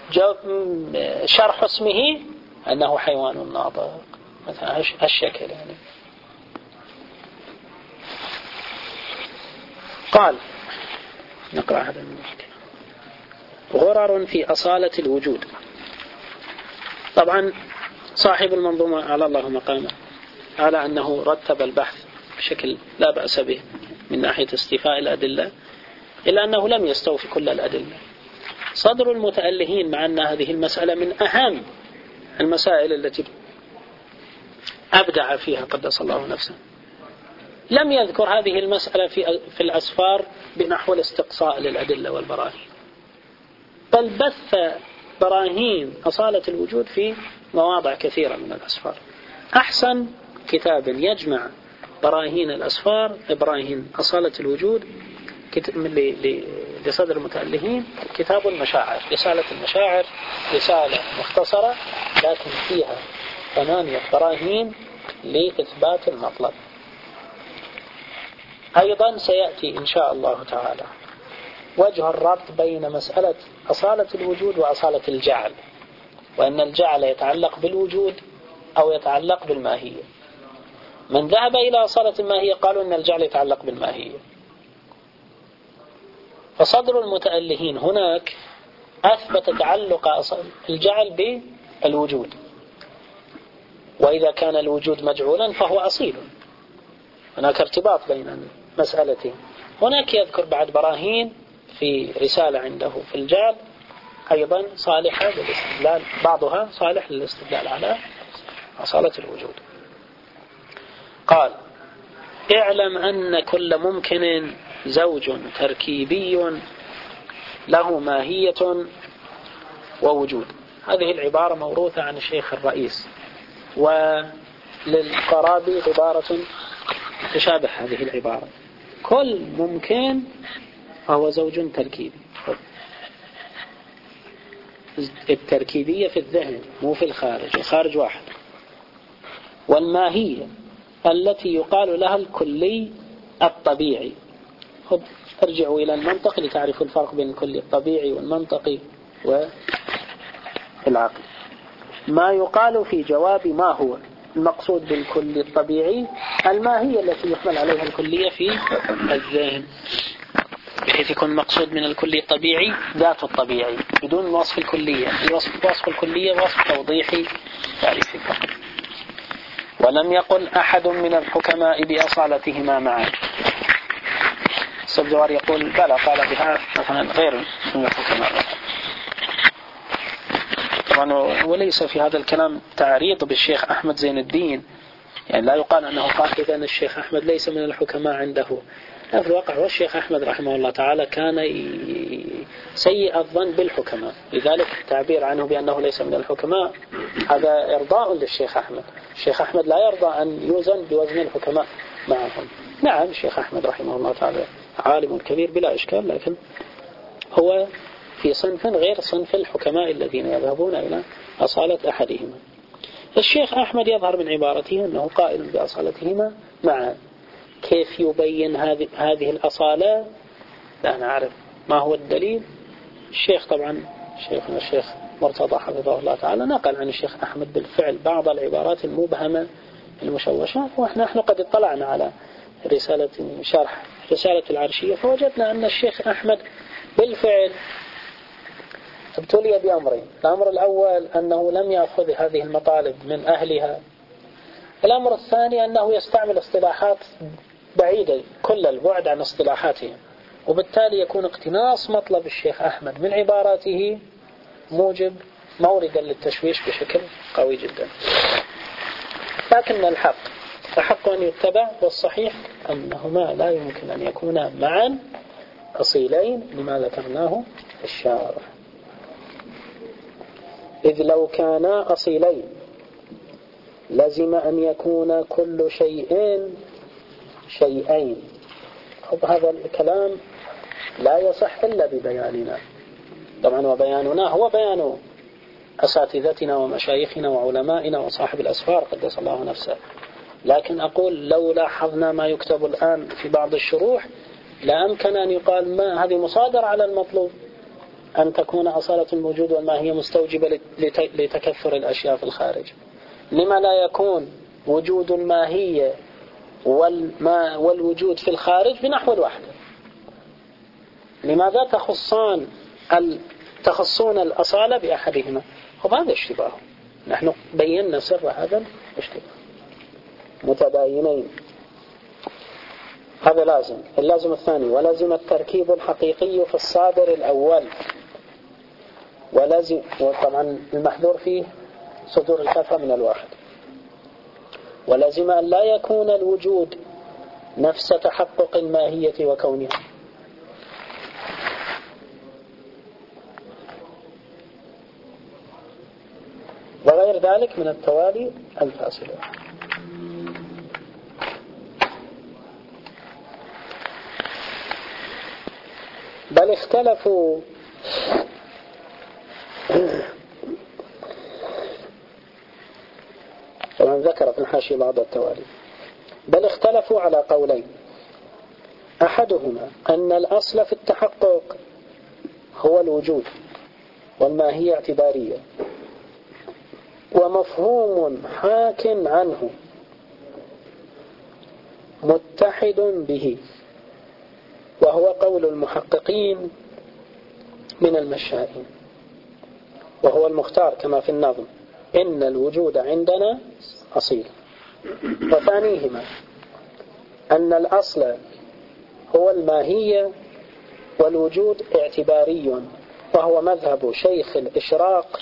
شرح اسمه أنه حيوان ناطق مثلا هالشكل. يعني قال نقرأ هذا المشكلة: غرر في أصالة الوجود. طبعا صاحب المنظومة على الله مقامه على أنه رتب البحث بشكل لا بأس به من ناحية استيفاء الأدلة، إلا أنه لم يستوفي كل الأدلة. صدر المتألهين مع أن هذه المسألة من أهم المسائل التي أبدع فيها قدس الله نفسه، لم يذكر هذه المسألة في في الأسفار بنحو الاستقصاء للأدلة والبراهين، بل بث براهين أصالة الوجود في مواضع كثيرة من الأسفار. أحسن كتاب يجمع براهين الأسفار براهين أصالة الوجود لصدر المتألهين كتاب المشاعر، رسالة المشاعر، رسالة مختصرة لكن فيها ثمانية براهين لإثبات المطلب. أيضا سيأتي إن شاء الله تعالى وجه الربط بين مسألة أصالة الوجود وأصالة الجعل، وأن الجعل يتعلق بالوجود أو يتعلق بالماهية. من ذهب إلى أصالة الماهية قالوا أن الجعل يتعلق بالماهية. فصدر المتألهين هناك أثبت تعلق الجعل بالوجود، وإذا كان الوجود مجعولا فهو أصيل. هناك ارتباط بين المسألتين. هناك يذكر بعد براهين في رسالة عنده في الجعل أيضا صالحة للاستدلال، بعضها صالح للاستدلال على أصالة الوجود. قال: اعلم أن كل ممكن زوج تركيبي له ماهية ووجود. هذه العبارة موروثة عن الشيخ الرئيس، وللقرابي عبارة تشابه هذه العبارة: كل ممكن فهو زوج تركيبي. التركيبية في الذهن مو في الخارج، الخارج واحد. والماهية التي يقال لها الكلي الطبيعي. خذ ارجعوا إلى المنطق لتعرفوا الفرق بين الكلي الطبيعي والمنطقي والعقل. ما يقال في جواب ما هو المقصود بالكلي الطبيعي الماهية التي يحمل عليها الكلية في الذهن، بحيث يكون مقصود من الكلي الطبيعي ذات الطبيعي بدون وصف الكلية. وصف وصف الكلية وصف توضيحي تعريفي. ولم يقل أحد من الحكماء بأصالتهما معا. السبزوار يقول بلى، قال بها مثلا غير من الحكماء. طبعا وليس في هذا الكلام تعريض بالشيخ أحمد زين الدين، يعني لا يقال أنه قال إذا الشيخ أحمد ليس من الحكماء عنده. لا، في الواقع والشيخ أحمد رحمه الله تعالى كان سيء الظن بالحكماء، لذلك التعبير عنه بأنه ليس من الحكماء هذا إرضاء للشيخ أحمد. الشيخ أحمد لا يرضى أن يوزن بوزن الحكماء معهم. نعم الشيخ أحمد رحمه الله تعالى عالم كبير بلا إشكال، لكن هو في صنف غير صنف الحكماء الذين يذهبون إلى أصالة أحدهما. الشيخ أحمد يظهر من عبارته أنه قائل بأصالتهما معا. كيف يبين هذه هذه الأصالة؟ لا نعرف ما هو الدليل. الشيخ طبعا شيخنا الشيخ مرتضى حفظه الله تعالى نقل عن الشيخ أحمد بالفعل بعض العبارات المبهمة المشوشة، ونحن نحن قد اطلعنا على رسالة شرح رسالة العرشية فوجدنا أن الشيخ أحمد بالفعل ابتلي بأمرين. الأمر الأول أنه لم يأخذ هذه المطالب من أهلها. الأمر الثاني أنه يستعمل اصطلاحات بعيدة كل البعد عن اصطلاحاتهم، وبالتالي يكون اقتناص مطلب الشيخ أحمد من عباراته موجب موردا للتشويش بشكل قوي جدا. لكن الحق فحق أن يتبع، والصحيح أنهما لا يمكن أن يكونا معا أصيلين لما ذكرناه الشارح. إذ لو كانا أصيلين لزم أن يكون كل شيء شيئين. خب هذا الكلام لا يصح إلا ببياننا طبعا، وبياننا هو بيان أساتذتنا ومشايخنا وعلمائنا وصاحب الأسفار قدس الله نفسه. لكن أقول لو لاحظنا ما يكتب الآن في بعض الشروح لا أمكن أن يقال ما هذه مصادرة على المطلوب أن تكون أصالة الموجود والماهية مستوجبة لتكثر الأشياء في الخارج. لما لا يكون وجود الماهية والما والوجود في الخارج بنحو الوحدة؟ لماذا تخصان تخصون الأصالة بأحدهما؟ خب هذا اشتباه. نحن بينا سر هذا الاشتباه متباينين. هذا لازم. اللازم الثاني: ولازم التركيب الحقيقي في الصادر الأول، ولازم، وطبعا المحذور فيه صدور الكثرة من الواحد. ولازم أن لا يكون الوجود نفس تحقق الماهية وكونها. وغير ذلك من التوالي الفاصلة. بل اختلفوا طبعا ذكر في الحاشية بعض التوالي. بل اختلفوا على قولين: أحدهما أن الأصل في التحقق هو الوجود والماهية اعتبارية، ومفهوم حاك عنه متحد به، وهو قول المحققين من المشائين، وهو المختار كما في النظم: إن الوجود عندنا أصيل. وثانيهما أن الأصل هو الماهية والوجود اعتباري، وهو مذهب شيخ الإشراق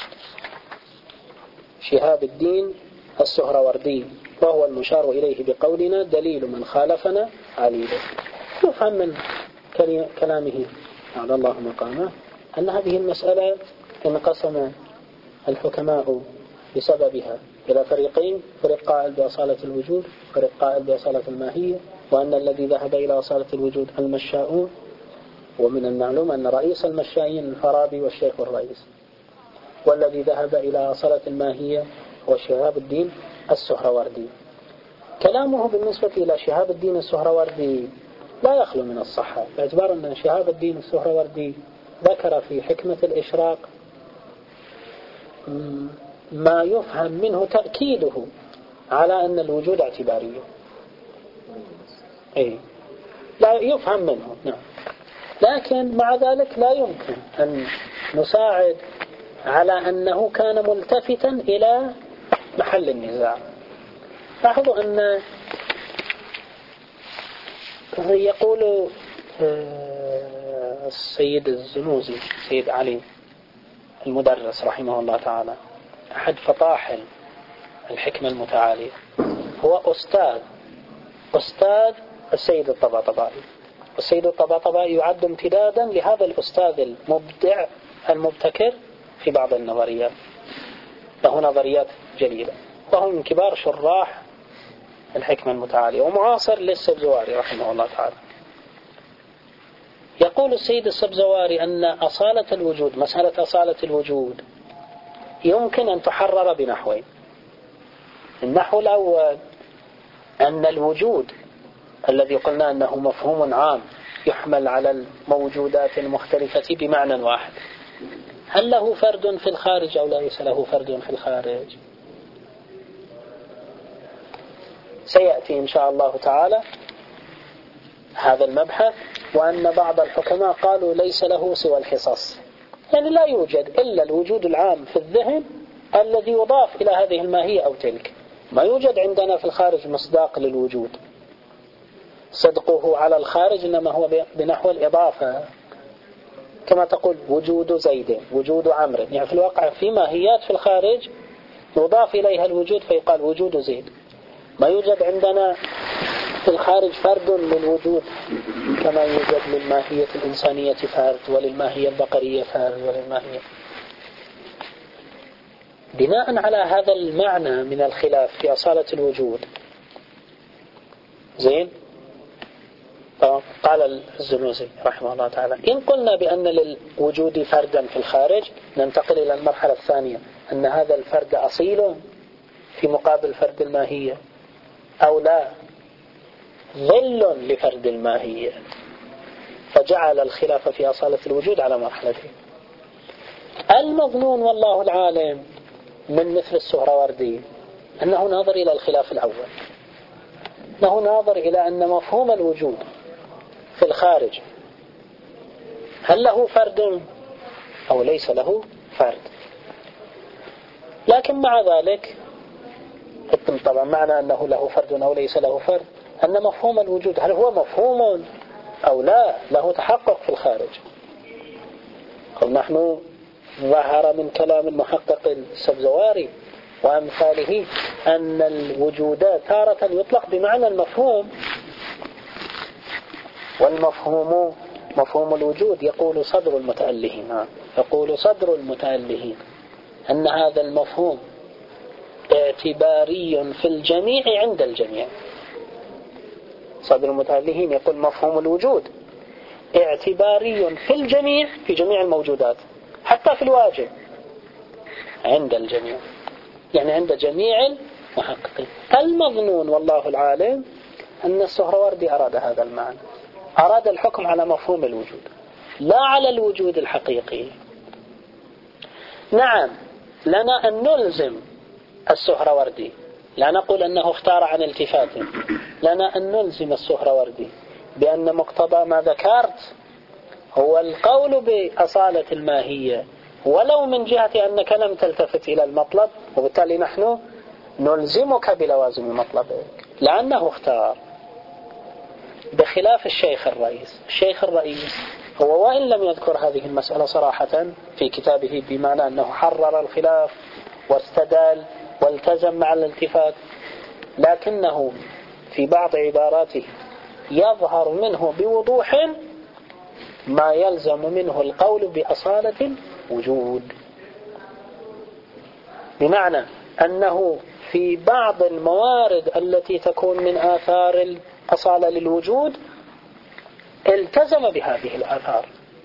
شهاب الدين السهروردي، وهو المشار إليه بقولنا: دليل من خالفنا عليل. يفهم من كلامه على الله مقامه أن هذه المسألة انقسم الحكماء بسببها إلى فريقين: فريق قائل بأصالة الوجود، فريق قائل بأصالة الماهية، وأن الذي ذهب إلى أصالة الوجود المشاؤون. ومن المعلوم أن رئيس المشائين الفارابي والشيخ الرئيس، والذي ذهب إلى أصالة الماهية هو شهاب الدين السهروردي. كلامه بالنسبة إلى شهاب الدين السهروردي لا يخلو من الصحة، باعتبار أن شهاب الدين السهروردي ذكر في حكمة الإشراق ما يفهم منه تأكيده على أن الوجود اعتباري. أي لا يفهم منه، نعم. لكن مع ذلك لا يمكن أن نساعد على أنه كان ملتفتا إلى محل النزاع. لاحظوا أن يقول السيد الزنوزي، سيد علي المدرس رحمه الله تعالى، أحد فطاحل الحكمة المتعالية، هو أستاذ أستاذ السيد الطباطبائي. والسيد الطباطبائي يعد امتدادا لهذا الأستاذ المبدع المبتكر في بعض النظريات، له نظريات جليلة، وهو من كبار شراح الحكمة المتعالية ومعاصر للسبزواري رحمه الله تعالى. يقول السيد السبزواري أن أصالة الوجود، مسألة أصالة الوجود، يمكن أن تحرر بنحوين. النحو الأول أن الوجود الذي قلنا أنه مفهوم عام يحمل على الموجودات المختلفة بمعنى واحد، هل له فرد في الخارج أو ليس له فرد في الخارج؟ سيأتي إن شاء الله تعالى هذا المبحث. وأن بعض الحكماء قالوا ليس له سوى الحصص، يعني لا يوجد إلا الوجود العام في الذهن الذي يضاف إلى هذه الماهية أو تلك. ما يوجد عندنا في الخارج مصداق للوجود، صدقه على الخارج إنما هو بنحو الإضافة، كما تقول وجود زيد، وجود عمرو، يعني في الواقع في ماهيات في الخارج يضاف إليها الوجود فيقال وجود زيد. ما يوجد عندنا في الخارج فرد للوجود كما يوجد للماهية الإنسانية فرد، وللماهية البقرية فرد، وللماهية. بناء على هذا المعنى من الخلاف في أصالة الوجود، زين، قال الزنوزي رحمه الله تعالى: إن قلنا بأن للوجود فردا في الخارج، ننتقل إلى المرحلة الثانية، أن هذا الفرد أصيل في مقابل فرد الماهية أو لا، ظل لفرد الماهية. فجعل الخلاف في أصالة الوجود على مرحلتين. المظنون والله العالم من مثل السهروردي أنه ناظر إلى الخلاف الأول، أنه ناظر إلى أن مفهوم الوجود في الخارج هل له فرد أو ليس له فرد. لكن مع ذلك طبعا معنى أنه له فرد أو ليس له فرد أن مفهوم الوجود هل هو مفهوم أو لا له تحقق في الخارج. قل نحن ظهر من كلام المحقق السبزواري وأمثاله أن الوجودات تارة يطلق بمعنى المفهوم، والمفهوم مفهوم الوجود يقول صدر المتألهين يقول صدر المتألهين أن هذا المفهوم اعتباري في الجميع عند الجميع. صدر المتألهين يقول مفهوم الوجود اعتباري في الجميع في جميع الموجودات حتى في الواجب عند الجميع، يعني عند جميع المحققين. المظنون والله العالم أن السهروردي أراد هذا المعنى، أراد الحكم على مفهوم الوجود لا على الوجود الحقيقي. نعم لنا أن نلزم السهروردي، لا نقول أنه اختار عن التفات، لنا أن نلزم السهروردي بأن مقتضى ما ذكرت هو القول بأصالة الماهية ولو من جهة أنك لم تلتفت إلى المطلب، وبالتالي نحن نلزمك بلوازم مطلبك لأنه اختار. بخلاف الشيخ الرئيس، الشيخ الرئيس هو وإن لم يذكر هذه المسألة صراحة في كتابه بمعنى أنه حرر الخلاف واستدل والتزم مع الالتفات، لكنه في بعض عباراته يظهر منه بوضوح ما يلزم منه القول بأصالة الوجود، بمعنى أنه في بعض الموارد التي تكون من آثار الأصالة للوجود التزم بهذه الآثار،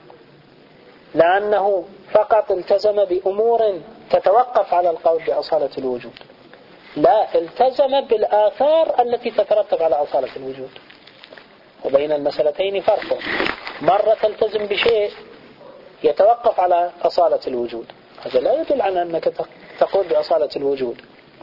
لأنه فقط التزم بأمور تتوقف على القول بأصالة الوجود، لا التزم بالآثار التي تترتب على أصالة الوجود. وبين المسألتين فرق، مرة تلتزم بشيء يتوقف على أصالة الوجود، هذا لا يدل على أنك تقول بأصالة الوجود.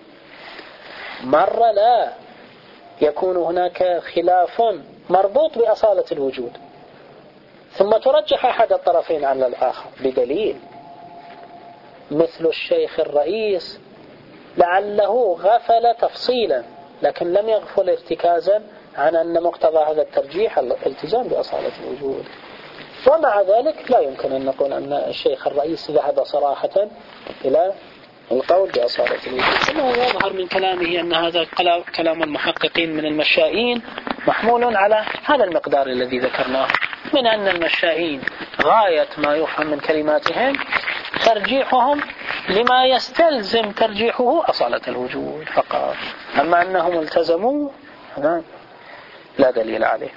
مرة لا يكون هناك خلاف مربوط بأصالة الوجود ثم ترجح أحد الطرفين على الآخر بدليل، مثل الشيخ الرئيس لعله غفل تفصيلا لكن لم يغفل ارتكازا عن أن مقتضى هذا الترجيح الالتزام بأصالة الوجود. ومع ذلك لا يمكن أن نقول أن الشيخ الرئيس ذهب صراحة إلى القول بأصالة الوجود، كما يظهر من كلامه أن هذا كلام المحققين من المشائين محمول على هذا المقدار الذي ذكرناه، من أن المشائين غاية ما يفهم من كلماتهم ترجيحهم لما يستلزم ترجيحه أصالة الوجود فقط، أما أنهم التزموا لا دليل عليه.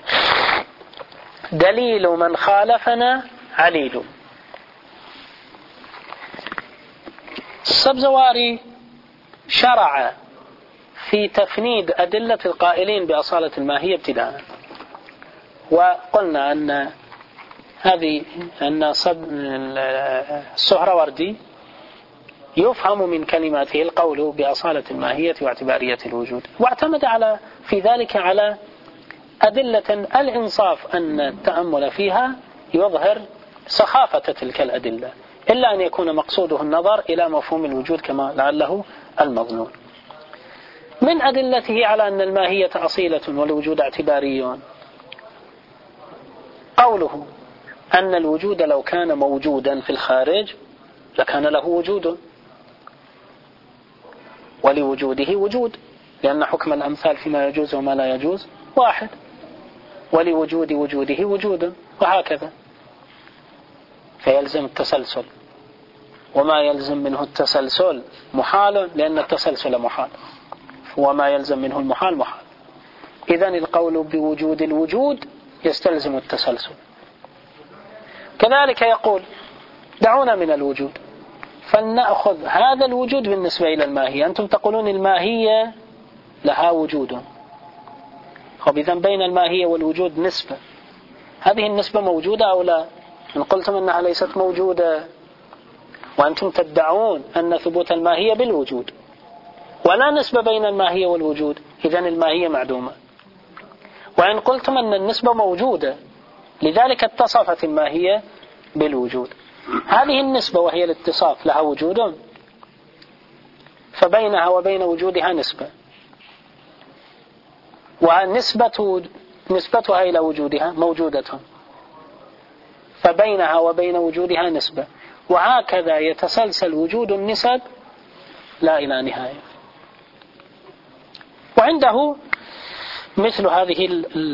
دليل من خالفنا عليل. السبزواري شرع في تفنيد أدلة القائلين بأصالة الماهية ابتداء، وقلنا أن هذه أن السهروردي يفهم من كلماته القول بأصالة الماهية واعتبارية الوجود، واعتمد على في ذلك على أدلة الإنصاف أن التأمل فيها يظهر سخافة تلك الأدلة، إلا أن يكون مقصوده النظر إلى مفهوم الوجود كما لعله المظنون. من أدلته على أن الماهية أصيلة والوجود اعتباري قوله أن الوجود لو كان موجودا في الخارج لكان له وجود، ولوجوده وجود، لأن حكم الأمثال فيما يجوز وما لا يجوز واحد، ولوجود وجوده وجود، وهكذا فيلزم التسلسل، وما يلزم منه التسلسل محال لأن التسلسل محال، وما يلزم منه المحال محال. إذن القول بوجود الوجود يستلزم التسلسل. كذلك يقول دعونا من الوجود فلنأخذ هذا الوجود بالنسبة إلى الماهية. أنتم تقولون الماهية لها وجود، وبذن بين الماهية والوجود نسبة، هذه النسبة موجودة أو لا؟ إن قلتم أنها ليست موجودة وأنتم تدعون أن ثبوت الماهية بالوجود ولا نسبة بين الماهية والوجود، إذن الماهية معدومة. وإن قلتم أن النسبة موجودة لذلك اتصفت الماهية بالوجود، هذه النسبة وهي الاتصاف لها وجود، فبينها وبين وجودها نسبة، ونسبة نسبتها إلى وجودها موجودة، فبينها وبين وجودها نسبة، وهكذا يتسلسل وجود النسب لا إلى نهاية. وعنده مثل هذه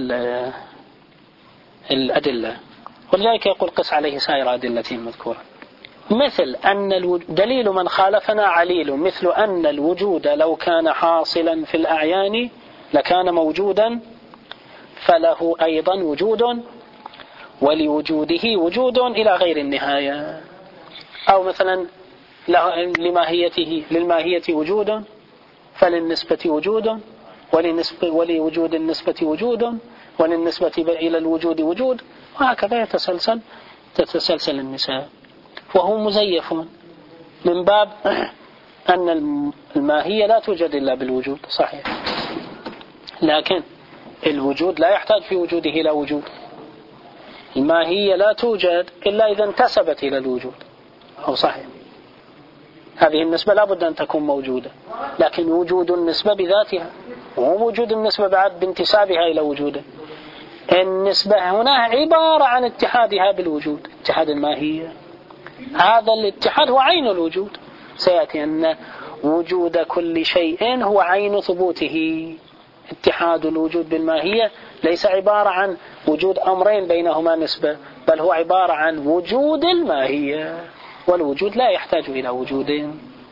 الأدلة، ولذلك يقول قس عليه سائر أدلته المذكورة، مثل أن دليل من خالفنا عليل، مثل أن الوجود لو كان حاصلا في الأعيان لكان موجودا فله أيضا وجود ولوجوده وجود إلى غير النهاية. أو مثلا لماهيته للماهية وجود فللنسبة وجود ولوجود النسبة وجود وللنسبة إلى الوجود وجود، وهكذا يتسلسل تتسلسل النساء. وهو مزيف من باب أن الماهية لا توجد إلا بالوجود، صحيح، لكن الوجود لا يحتاج في وجوده إلى وجود. الماهية لا توجد إلا إذا انتسبت إلى الوجود، أو صحيح، هذه النسبة لا بد أن تكون موجودة، لكن وجود النسبة بذاتها ووجود النسبة بعد بانتسابها إلى وجوده. النسبة هنا عبارة عن اتحادها بالوجود، اتحاد الماهية. هذا الاتحاد هو عين الوجود. سيأتي أن وجود كل شيء هو عين ثبوته. اتحاد الوجود بالماهية ليس عبارة عن وجود أمرين بينهما نسبة، بل هو عبارة عن وجود الماهية، والوجود لا يحتاج إلى وجود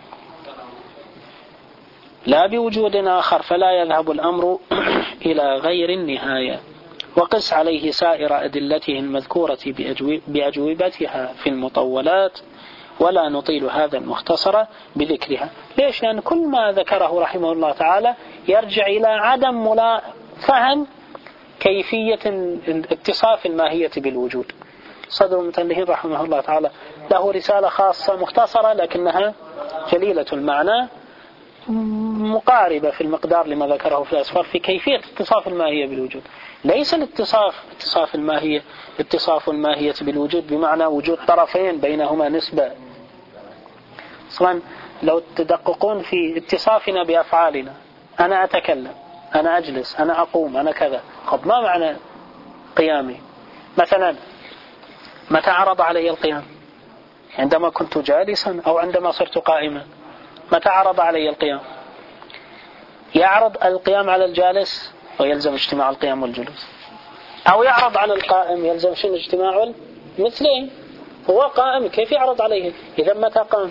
لا بوجود آخر، فلا يذهب الأمر إلى غير النهاية. وقس عليه سائر أدلته المذكورة بأجوبتها في المطولات، ولا نطيل هذا المختصر بذكرها. ليش؟ لأن كل ما ذكره رحمه الله تعالى يرجع إلى عدم ملا فهم كيفية اتصاف الماهية بالوجود. صدر المتنبيه رحمه الله تعالى له رسالة خاصة مختصرة لكنها جليلة المعنى، مقاربة في المقدار لما ذكره في الأسفار في كيفية اتصاف الماهية بالوجود. ليس الاتصاف اتصاف الماهية اتصاف الماهية بالوجود بمعنى وجود طرفين بينهما نسبة. أصلا لو تدققون في اتصافنا بأفعالنا، أنا أتكلم، أنا أجلس، أنا أقوم، أنا كذا، طب ما معنى قيامي؟ مثلا متى عرض علي القيام؟ عندما كنت جالسا أو عندما صرت قائما؟ متى عرض علي القيام؟ يعرض القيام على الجالس ويلزم اجتماع القيام والجلوس، أو يعرض على القائم يلزم شنو اجتماع مثلين. هو قائم كيف يعرض عليه؟ إذا متى قام؟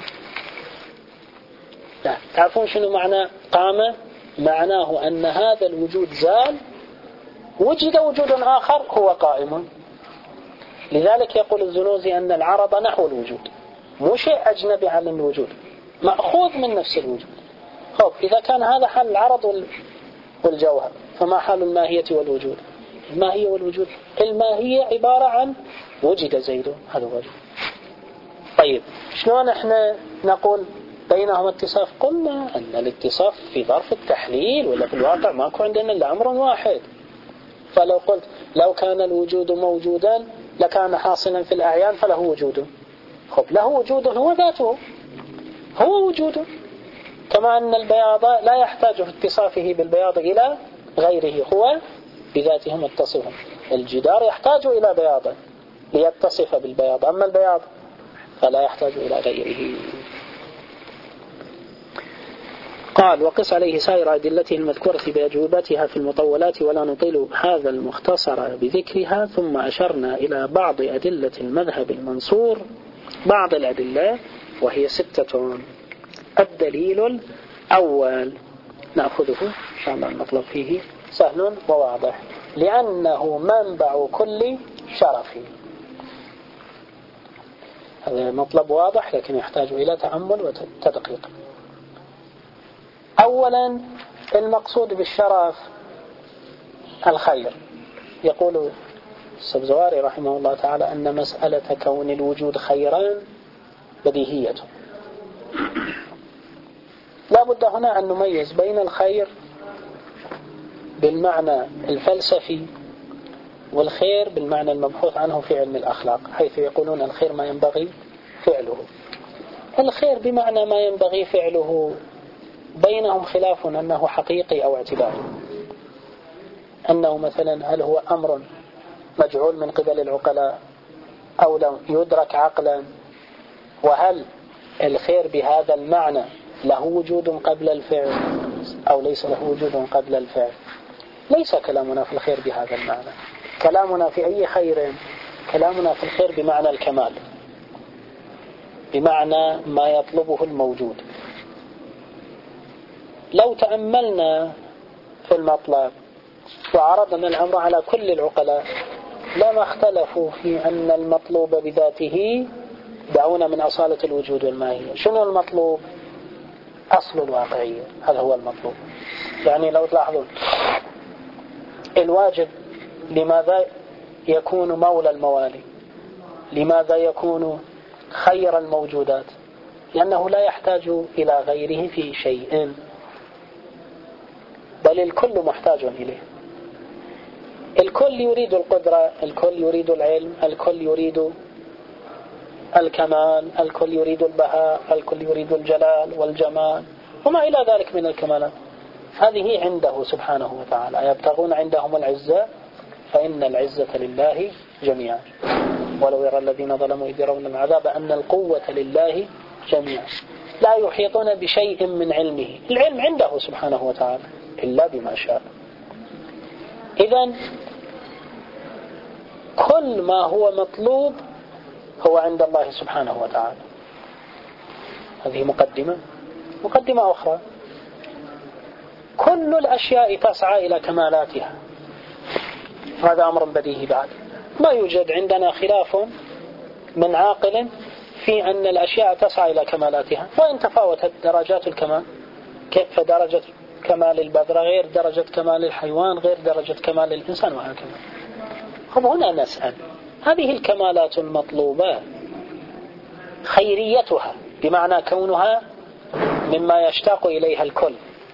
لا تعرفون شنو معنى قام؟ معناه أن هذا الوجود زال، وجد وجود آخر هو قائم. لذلك يقول الزنوزي أن العرض نحو الوجود، مو شيء أجنبي عن الوجود، مأخوذ من نفس الوجود. طب إذا كان هذا حال العرض والجوهر، فما حال الماهية والوجود؟ الماهية والوجود، الماهية عبارة عن وجد زيد، هذا وجود. طيب شلون احنا نقول بينهما اتصاف؟ قلنا أن الاتصاف في ظرف التحليل، ولا في الواقع ماكو عندنا إلا أمر واحد. فلو قلت لو كان الوجود موجودا لكان حاصلا في الأعيان فله وجود. خب له وجود هو ذاته، هو وجوده، كما أن البياض لا يحتاج في اتصافه بالبياض إلى غيره، هو بذاته متصف. الجدار يحتاج إلى بياض ليتصف بالبياض، أما البياض فلا يحتاج إلى غيره. قال وقس عليه سائر أدلته المذكورة بأجوبتها في المطولات، ولا نطيل هذا المختصر بذكرها. ثم أشرنا إلى بعض أدلة المذهب المنصور، بعض الأدلة وهي ستة. الدليل الأول نأخذه إن شاء الله، المطلب فيه سهل وواضح، لأنه منبع كل شرف. هذا مطلب واضح لكن يحتاج إلى تأمل وتدقيق. أولا المقصود بالشرف الخير. يقول السبزواري رحمه الله تعالى أن مسألة كون الوجود خيرا بديهية. لا بد هنا أن نميز بين الخير بالمعنى الفلسفي والخير بالمعنى المبحوث عنه في علم الأخلاق، حيث يقولون الخير ما ينبغي فعله. الخير بمعنى ما ينبغي فعله بينهم خلاف أنه حقيقي أو اعتباري. أنه مثلا هل هو أمر مجعول من قبل العقلاء أو لم يدرك عقلا، وهل الخير بهذا المعنى له وجود قبل الفعل أو ليس له وجود قبل الفعل. ليس كلامنا في الخير بهذا المعنى. كلامنا في أي خير كلامنا في الخير بمعنى الكمال، بمعنى ما يطلبه الموجود. لو تأملنا في المطلب وعرضنا الأمر على كل العقلاء لما اختلفوا في أن المطلوب بذاته، دعونا من أصالة الوجود والماهية. شنو المطلوب؟ أصل الواقعية، هذا هو المطلوب. يعني لو تلاحظون الواجب لماذا يكون مولى الموالي؟ لماذا يكون خير الموجودات؟ لأنه لا يحتاج إلى غيره في شيء، بل الكل محتاج إليه. الكل يريد القدرة، الكل يريد العلم، الكل يريد الكمال، الكل يريد البهاء، الكل يريد الجلال والجمال وما إلى ذلك من الكمالات. هذه عنده سبحانه وتعالى. يبتغون عندهم العزة فإن العزة لله جميعا، ولو يرى الذين ظلموا إذ يرون العذاب أن القوة لله جميعا. لا يحيطون بشيء من علمه، العلم عنده سبحانه وتعالى إلا بما شاء. إذن كل ما هو مطلوب هو عند الله سبحانه وتعالى. هذه مقدمة. مقدمة أخرى، كل الأشياء تسعى إلى كمالاتها، هذا أمر بديهي بعد. ما يوجد عندنا خلاف من عاقل في أن الأشياء تسعى إلى كمالاتها، وإن تفاوتت درجات الكمال. كيف درجة كمال البذرة غير درجة كمال الحيوان غير درجة كمال الإنسان وهكذا. طب هنا نسأل، هذه الكمالات المطلوبة خيريتها بمعنى كونها مما يشتاق إليها الكل.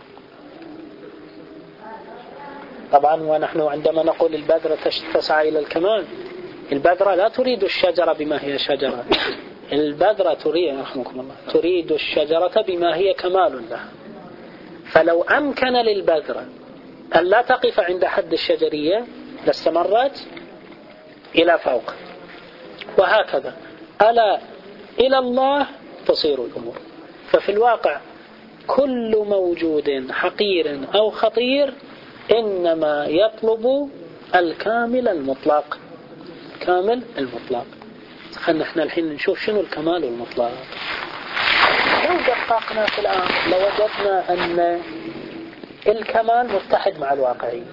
طبعا ونحن عندما نقول البذرة تسعى إلى الكمال، البذرة لا تريد الشجرة بما هي شجرة، البذرة تريد رحمكم الله تريد الشجرة بما هي كمال لها. فلو أمكن للبذرة أن لا تقف عند حد الشجرية لاستمرت إلى فوق، وهكذا ألا إلى الله تصير الأمور. ففي الواقع كل موجود حقير أو خطير إنما يطلب الكامل المطلق. كامل المطلق. خلنا احنا الحين نشوف شنو الكمال المطلق. لو دققنا في الآن لوجدنا أن الكمال متحد مع الواقعية،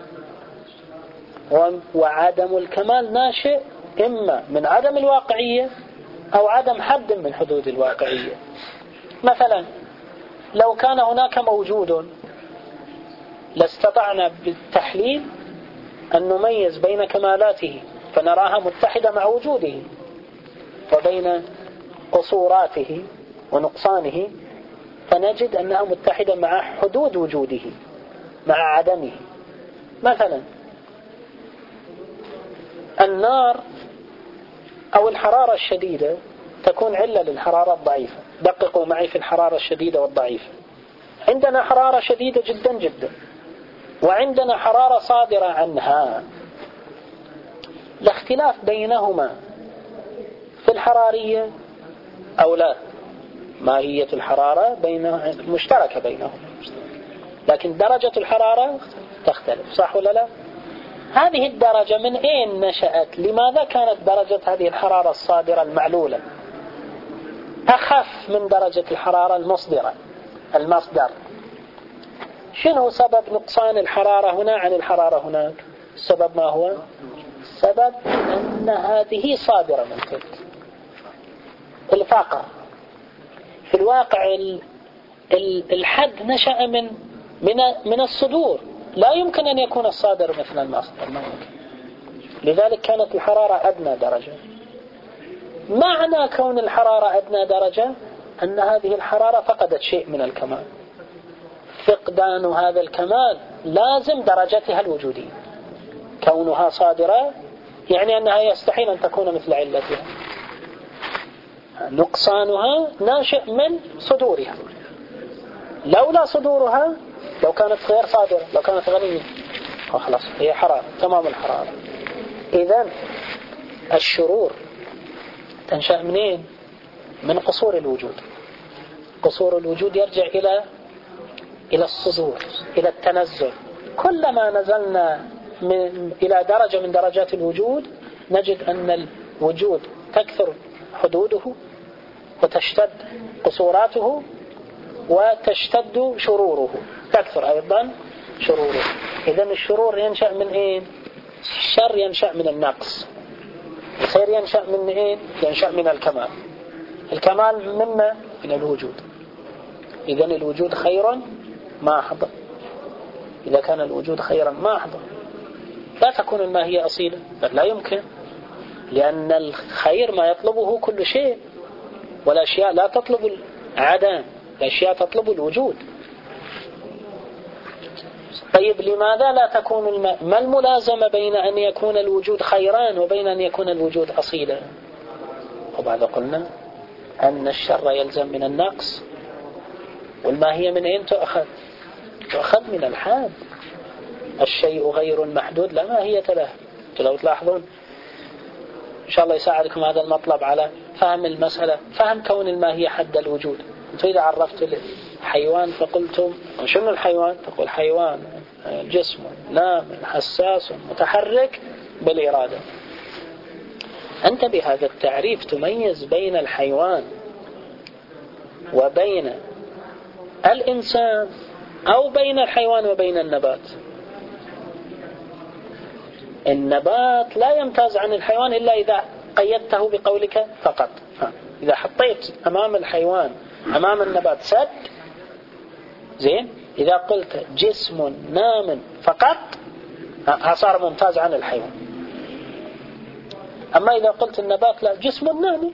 وعدم الكمال ناشئ إما من عدم الواقعية أو عدم حد من حدود الواقعية. مثلا لو كان هناك موجود لاستطعنا بالتحليل أن نميز بين كمالاته فنراها متحدة مع وجوده، وبين قصوراته ونقصانه فنجد أنها متحدة مع حدود وجوده مع عدمه. مثلا النار أو الحرارة الشديدة تكون علة للحرارة الضعيفة. دققوا معي في الحرارة الشديدة والضعيفة. عندنا حرارة شديدة جدا جدا وعندنا حرارة صادرة عنها. الاختلاف بينهما في الحرارية أو لا، ماهية الحرارة بينها مشتركة بينهما، لكن درجة الحرارة تختلف، صح ولا لا؟ هذه الدرجة من أين نشأت؟ لماذا كانت درجة هذه الحرارة الصادرة المعلولة أخف من درجة الحرارة المصدرة المصدر؟ شنو سبب نقصان الحرارة هنا عن الحرارة هناك؟ السبب ما هو؟ السبب أن هذه صادرة من تلك. الفقر في الواقع الحد نشأ من من من الصدور، لا يمكن أن يكون الصادر مثل المصدر، ما يمكن. لذلك كانت الحرارة أدنى درجة. معنى كون الحرارة أدنى درجة أن هذه الحرارة فقدت شيء من الكمال. فقدان هذا الكمال لازم درجتها الوجودية. كونها صادرة يعني أنها يستحيل أن تكون مثل علتها. نقصانها ناشئ من صدورها. لولا صدورها، لو كانت غير صادرة، لو كانت غنية، خلاص هي حرارة تمام الحرارة. إذن الشرور تنشأ منين؟ من قصور الوجود. قصور الوجود يرجع إلى إلى الصدور، إلى التنزل. كلما نزلنا من إلى درجة من درجات الوجود نجد أن الوجود تكثر حدوده وتشتد قصوراته وتشتد شروره، تكثر أيضا شروره. إذن الشرور ينشأ من إيه؟ الشر ينشأ من النقص، الخير ينشأ من إيه؟ ينشأ من الكمال. الكمال مما؟ من الوجود. إذن الوجود خيرا ما أحضر. إذا كان الوجود خيرا ما أحضر لا تكون الماهية أصيلة، بل لا يمكن، لأن الخير ما يطلبه كل شيء، والأشياء لا تطلب العدم، الأشياء تطلب الوجود. طيب لماذا لا تكون الم... ما الملازمة بين أن يكون الوجود خيران وبين أن يكون الوجود أصيلا؟ وبعد قلنا أن الشر يلزم من النقص، والماهية من أين تؤخذ؟ تؤخذ من الحاد. الشيء غير محدود لا ماهية له. لو تلاحظون إن شاء الله يساعدكم هذا المطلب على فهم المسألة، فهم كون الماهية حد الوجود. أنتم إذا عرفتوا الحيوان فقلتم شنو الحيوان؟ تقول حيوان جسم نام حساس متحرك بالإرادة. أنت بهذا التعريف تميز بين الحيوان وبين الإنسان أو بين الحيوان وبين النبات. النبات لا يمتاز عن الحيوان إلا إذا قيدته بقولك فقط. إذا حطيت أمام الحيوان أمام النبات سد زين، إذا قلت جسم نام فقط صار ممتاز عن الحيوان. أما إذا قلت النبات لا جسم نام،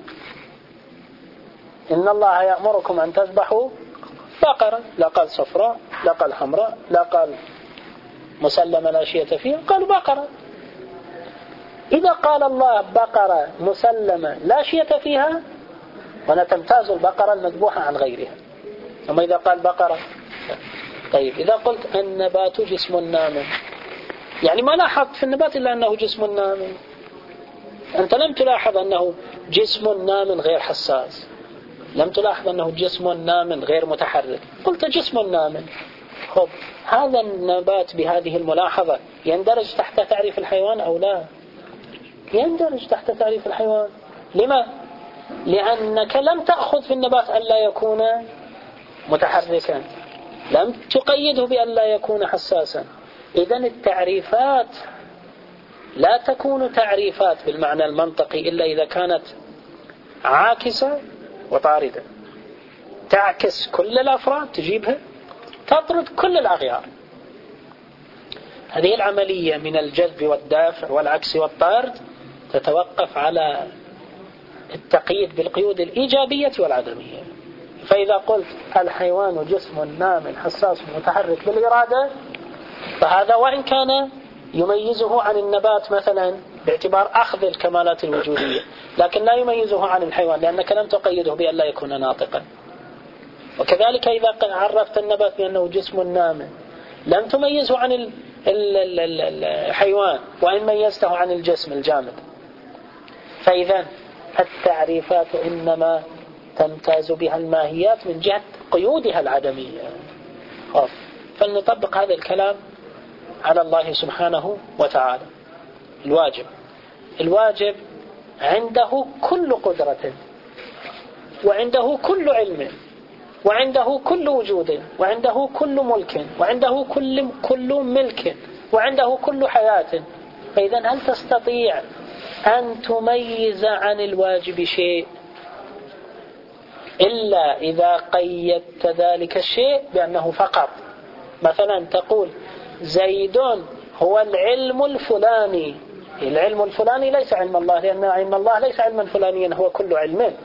إن الله يأمركم أن تذبحوا بقرة، لا قال صفراء لا قال حمراء لا قال مسلمة لا شية فيها، قالوا بقرة. إذا قال الله بقرة مسلمة لا شية فيها وأنا تمتاز البقرة المذبوحة عن غيرها. أما إذا قال بقرة. طيب إذا قلت النبات جسم نام، يعني ما لاحظت في النبات إلا أنه جسم نام. أنت لم تلاحظ أنه جسم نام غير حساس، لم تلاحظ أنه جسم نام غير متحرك، قلت جسم نام. خب هذا النبات بهذه الملاحظة يندرج تحت تعريف الحيوان أو لا؟ يندرج تحت تعريف الحيوان. لما؟ لأنك لم تأخذ في النبات ألا يكون متحركا، لم تقيده بألا يكون حساسا. إذن التعريفات لا تكون تعريفات بالمعنى المنطقي إلا إذا كانت عاكسة وطاردة، تعكس كل الأفراد تجيبها، تطرد كل الأغيار. هذه العملية من الجذب والدافع والعكس والطرد تتوقف على التقييد بالقيود الإيجابية والعدمية. فإذا قلت الحيوان جسم نام حساس متحرك بالإرادة، فهذا وإن كان يميزه عن النبات مثلا باعتبار أخذ الكمالات الوجودية، لكن لا يميزه عن الحيوان لأنك لم تقيده بأن لا يكون ناطقا. وكذلك إذا عرفت النبات بأنه جسم نام لم تميزه عن الحيوان وإن ميزته عن الجسم الجامد. فإذا التعريفات إنما تمتاز بها الماهيات من جهة قيودها العدمية. فلنطبق هذا الكلام على الله سبحانه وتعالى. الواجب الواجب عنده كل قدرة، وعنده كل علم، وعنده كل وجود، وعنده كل ملك، وعنده كل كل ملك، وعنده كل حياة. فإذا هل تستطيع أن تميز عن الواجب شيء إلا إذا قيدت ذلك الشيء بأنه فقط؟ مثلا تقول زيد هو العلم الفلاني. العلم الفلاني ليس علم الله، لأن علم الله ليس علما فلانيا، هو كل علم.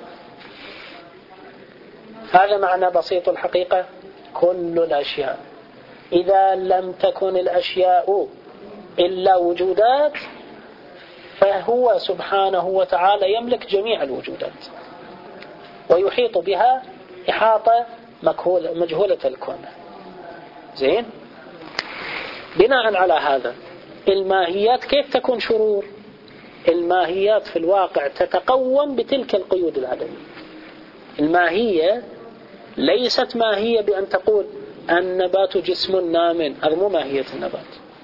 هذا معنى بسيط الحقيقة. كل الأشياء إذا لم تكن الأشياء إلا وجودات فهو سبحانه وتعالى يملك جميع الوجودات ويحيط بها إحاطة مجهولة الكون. زين؟ بناء على هذا الماهيات كيف تكون شرور؟ الماهيات في الواقع تتقوم بتلك القيود العدمية. الماهية ليست ماهية بأن تقول النبات جسم نام، هذا مو ماهية النبات.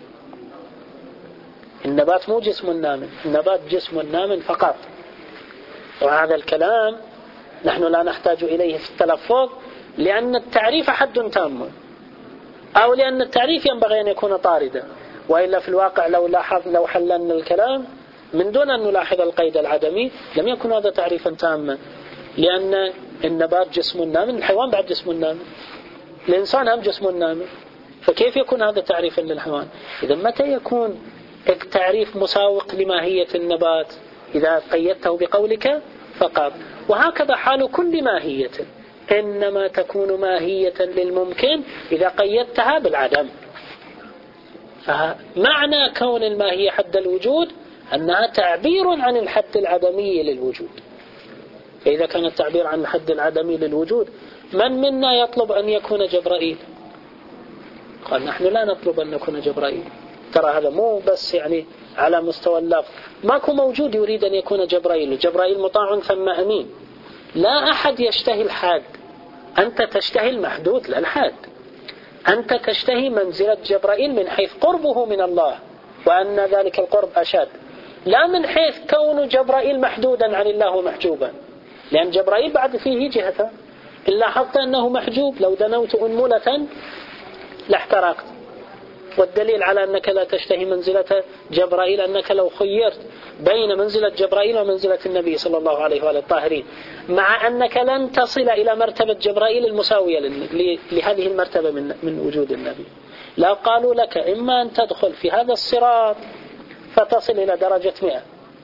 النبات مو جسم نام، النبات جسم نام فقط. وهذا الكلام نحن لا نحتاج إليه في التلفظ، لأن التعريف حد تام، أو لأن التعريف ينبغي أن يكون طاردا. وإلا في الواقع لو لاحظ لو حللنا الكلام من دون أن نلاحظ القيد العدمي لم يكن هذا تعريفا تاما، لأن النبات جسم نام، الحيوان بعد جسم نام، الإنسان هم جسم نام، فكيف يكون هذا تعريفا للحيوان؟ إذا متى يكون التعريف مساوق لماهية النبات؟ إذا قيدته بقولك فقط. وهكذا حال كل ماهية، إنما تكون ماهية للممكن إذا قيدتها بالعدم. فمعنى كون الماهية حد الوجود أنها تعبير عن الحد العدمي للوجود. فإذا كان التعبير عن الحد العدمي للوجود، من منا يطلب أن يكون جبرائيل؟ قال نحن لا نطلب أن نكون جبرائيل. ترى هذا مو بس يعني على مستوى اللفظ، ماكو موجود يريد أن يكون جبرائيل. جبرائيل مطاع ثم أمين. لا أحد يشتهي الحاد، أنت تشتهي المحدود لا الحاد. أنت تشتهي منزلة جبرائيل من حيث قربه من الله، وأن ذلك القرب أشد، لا من حيث كون جبرائيل محدودا عن الله ومحجوبا، لأن جبرائيل بعد فيه جهة. إن لاحظت أنه محجوب، لو دنوت أنملة لاحترقت. والدليل على أنك لا تشتهي منزلة جبرائيل أنك لو خيرت بين منزلة جبرائيل ومنزلة النبي صلى الله عليه وآله الطاهرين، مع أنك لن تصل إلى مرتبة جبرائيل المساوية لهذه المرتبة من من وجود النبي، لو قالوا لك إما أن تدخل في هذا الصراط فتصل إلى درجة مئة،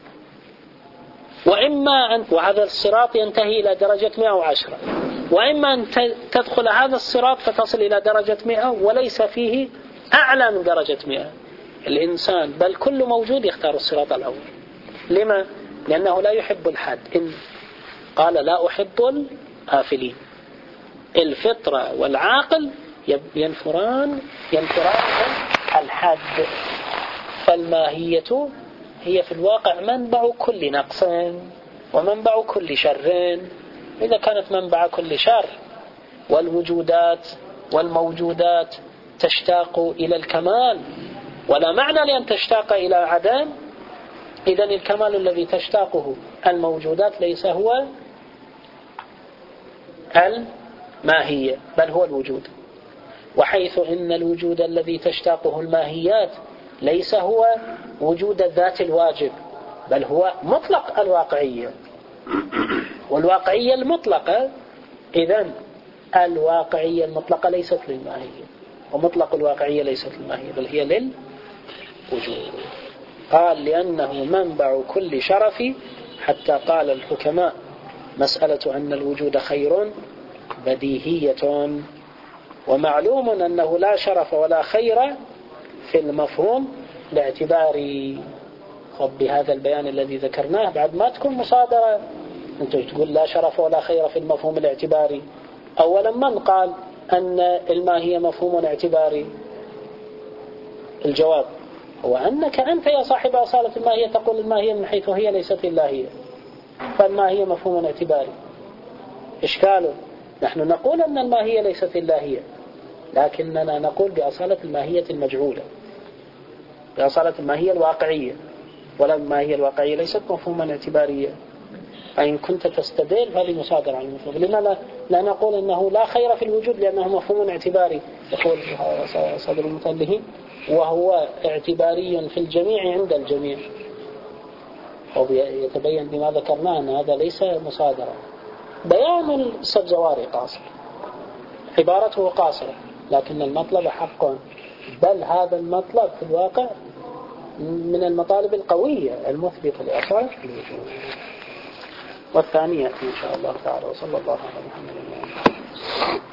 وإما أن وهذا الصراط ينتهي إلى درجة مئة وعشرة، وإما أن تدخل هذا الصراط فتصل إلى درجة مئة وليس فيه أعلى من درجة مئة. الإنسان بل كل موجود يختار الصراط الأول. لما؟ لأنه لا يحب الحد. إن قال لا أحب الآفلين. الفطرة والعاقل ينفران ينفران الحد. فالماهية هي في الواقع منبع كل نقص ومنبع كل شر. إذا كانت منبع كل شر والوجودات والموجودات تشتاق إلى الكمال، ولا معنى لأن تشتاق إلى عدم، إذن الكمال الذي تشتاقه الموجودات ليس هو الماهية بل هو الوجود. وحيث إن الوجود الذي تشتاقه الماهيات ليس هو وجود الذات الواجب بل هو مطلق الواقعية، والواقعية المطلقة، إذن الواقعية المطلقة ليست للماهية، ومطلق الواقعية ليست للماهية بل هي للوجود. قال لأنه منبع كل شرف، حتى قال الحكماء مسألة أن الوجود خير بديهية، ومعلوم أنه لا شرف ولا خير في المفهوم الاعتباري. خب بهذا البيان الذي ذكرناه بعد ما تكون مصادرة، أنت تقول لا شرف ولا خير في المفهوم الاعتباري. أولا من قال أن الماهية مفهوم اعتباري؟ الجواب هو أنك أنت يا صاحب أصالة الماهية تقول الماهية من حيث هي ليست اللهية، فالماهية مفهوم اعتباري. إشكاله نحن نقول أن الماهية ليست اللهية، لكننا نقول بأصالة الماهية المجعولة، بأصالة الماهية الواقعية، ولا الماهية الواقعية ليست مفهوما اعتباريا. فإن كنت تستدل هذه مصادرة عن المفهوم. لما لا نقول إنه لا خير في الوجود لأنه مفهوم اعتباري؟ يقول صدر المتنبهين وهو اعتباري في الجميع عند الجميع. ويتبين بما ذكرناه أن هذا ليس مصادرة. بيان السبزواري قاصر، عبارته قاصرة، لكن المطلب حق، بل هذا المطلب في الواقع من المطالب القوية المثبتة لأصالة الوجود. والثانية إن شاء الله تعالى. وصلى الله على محمد وعلى آله وصحبه.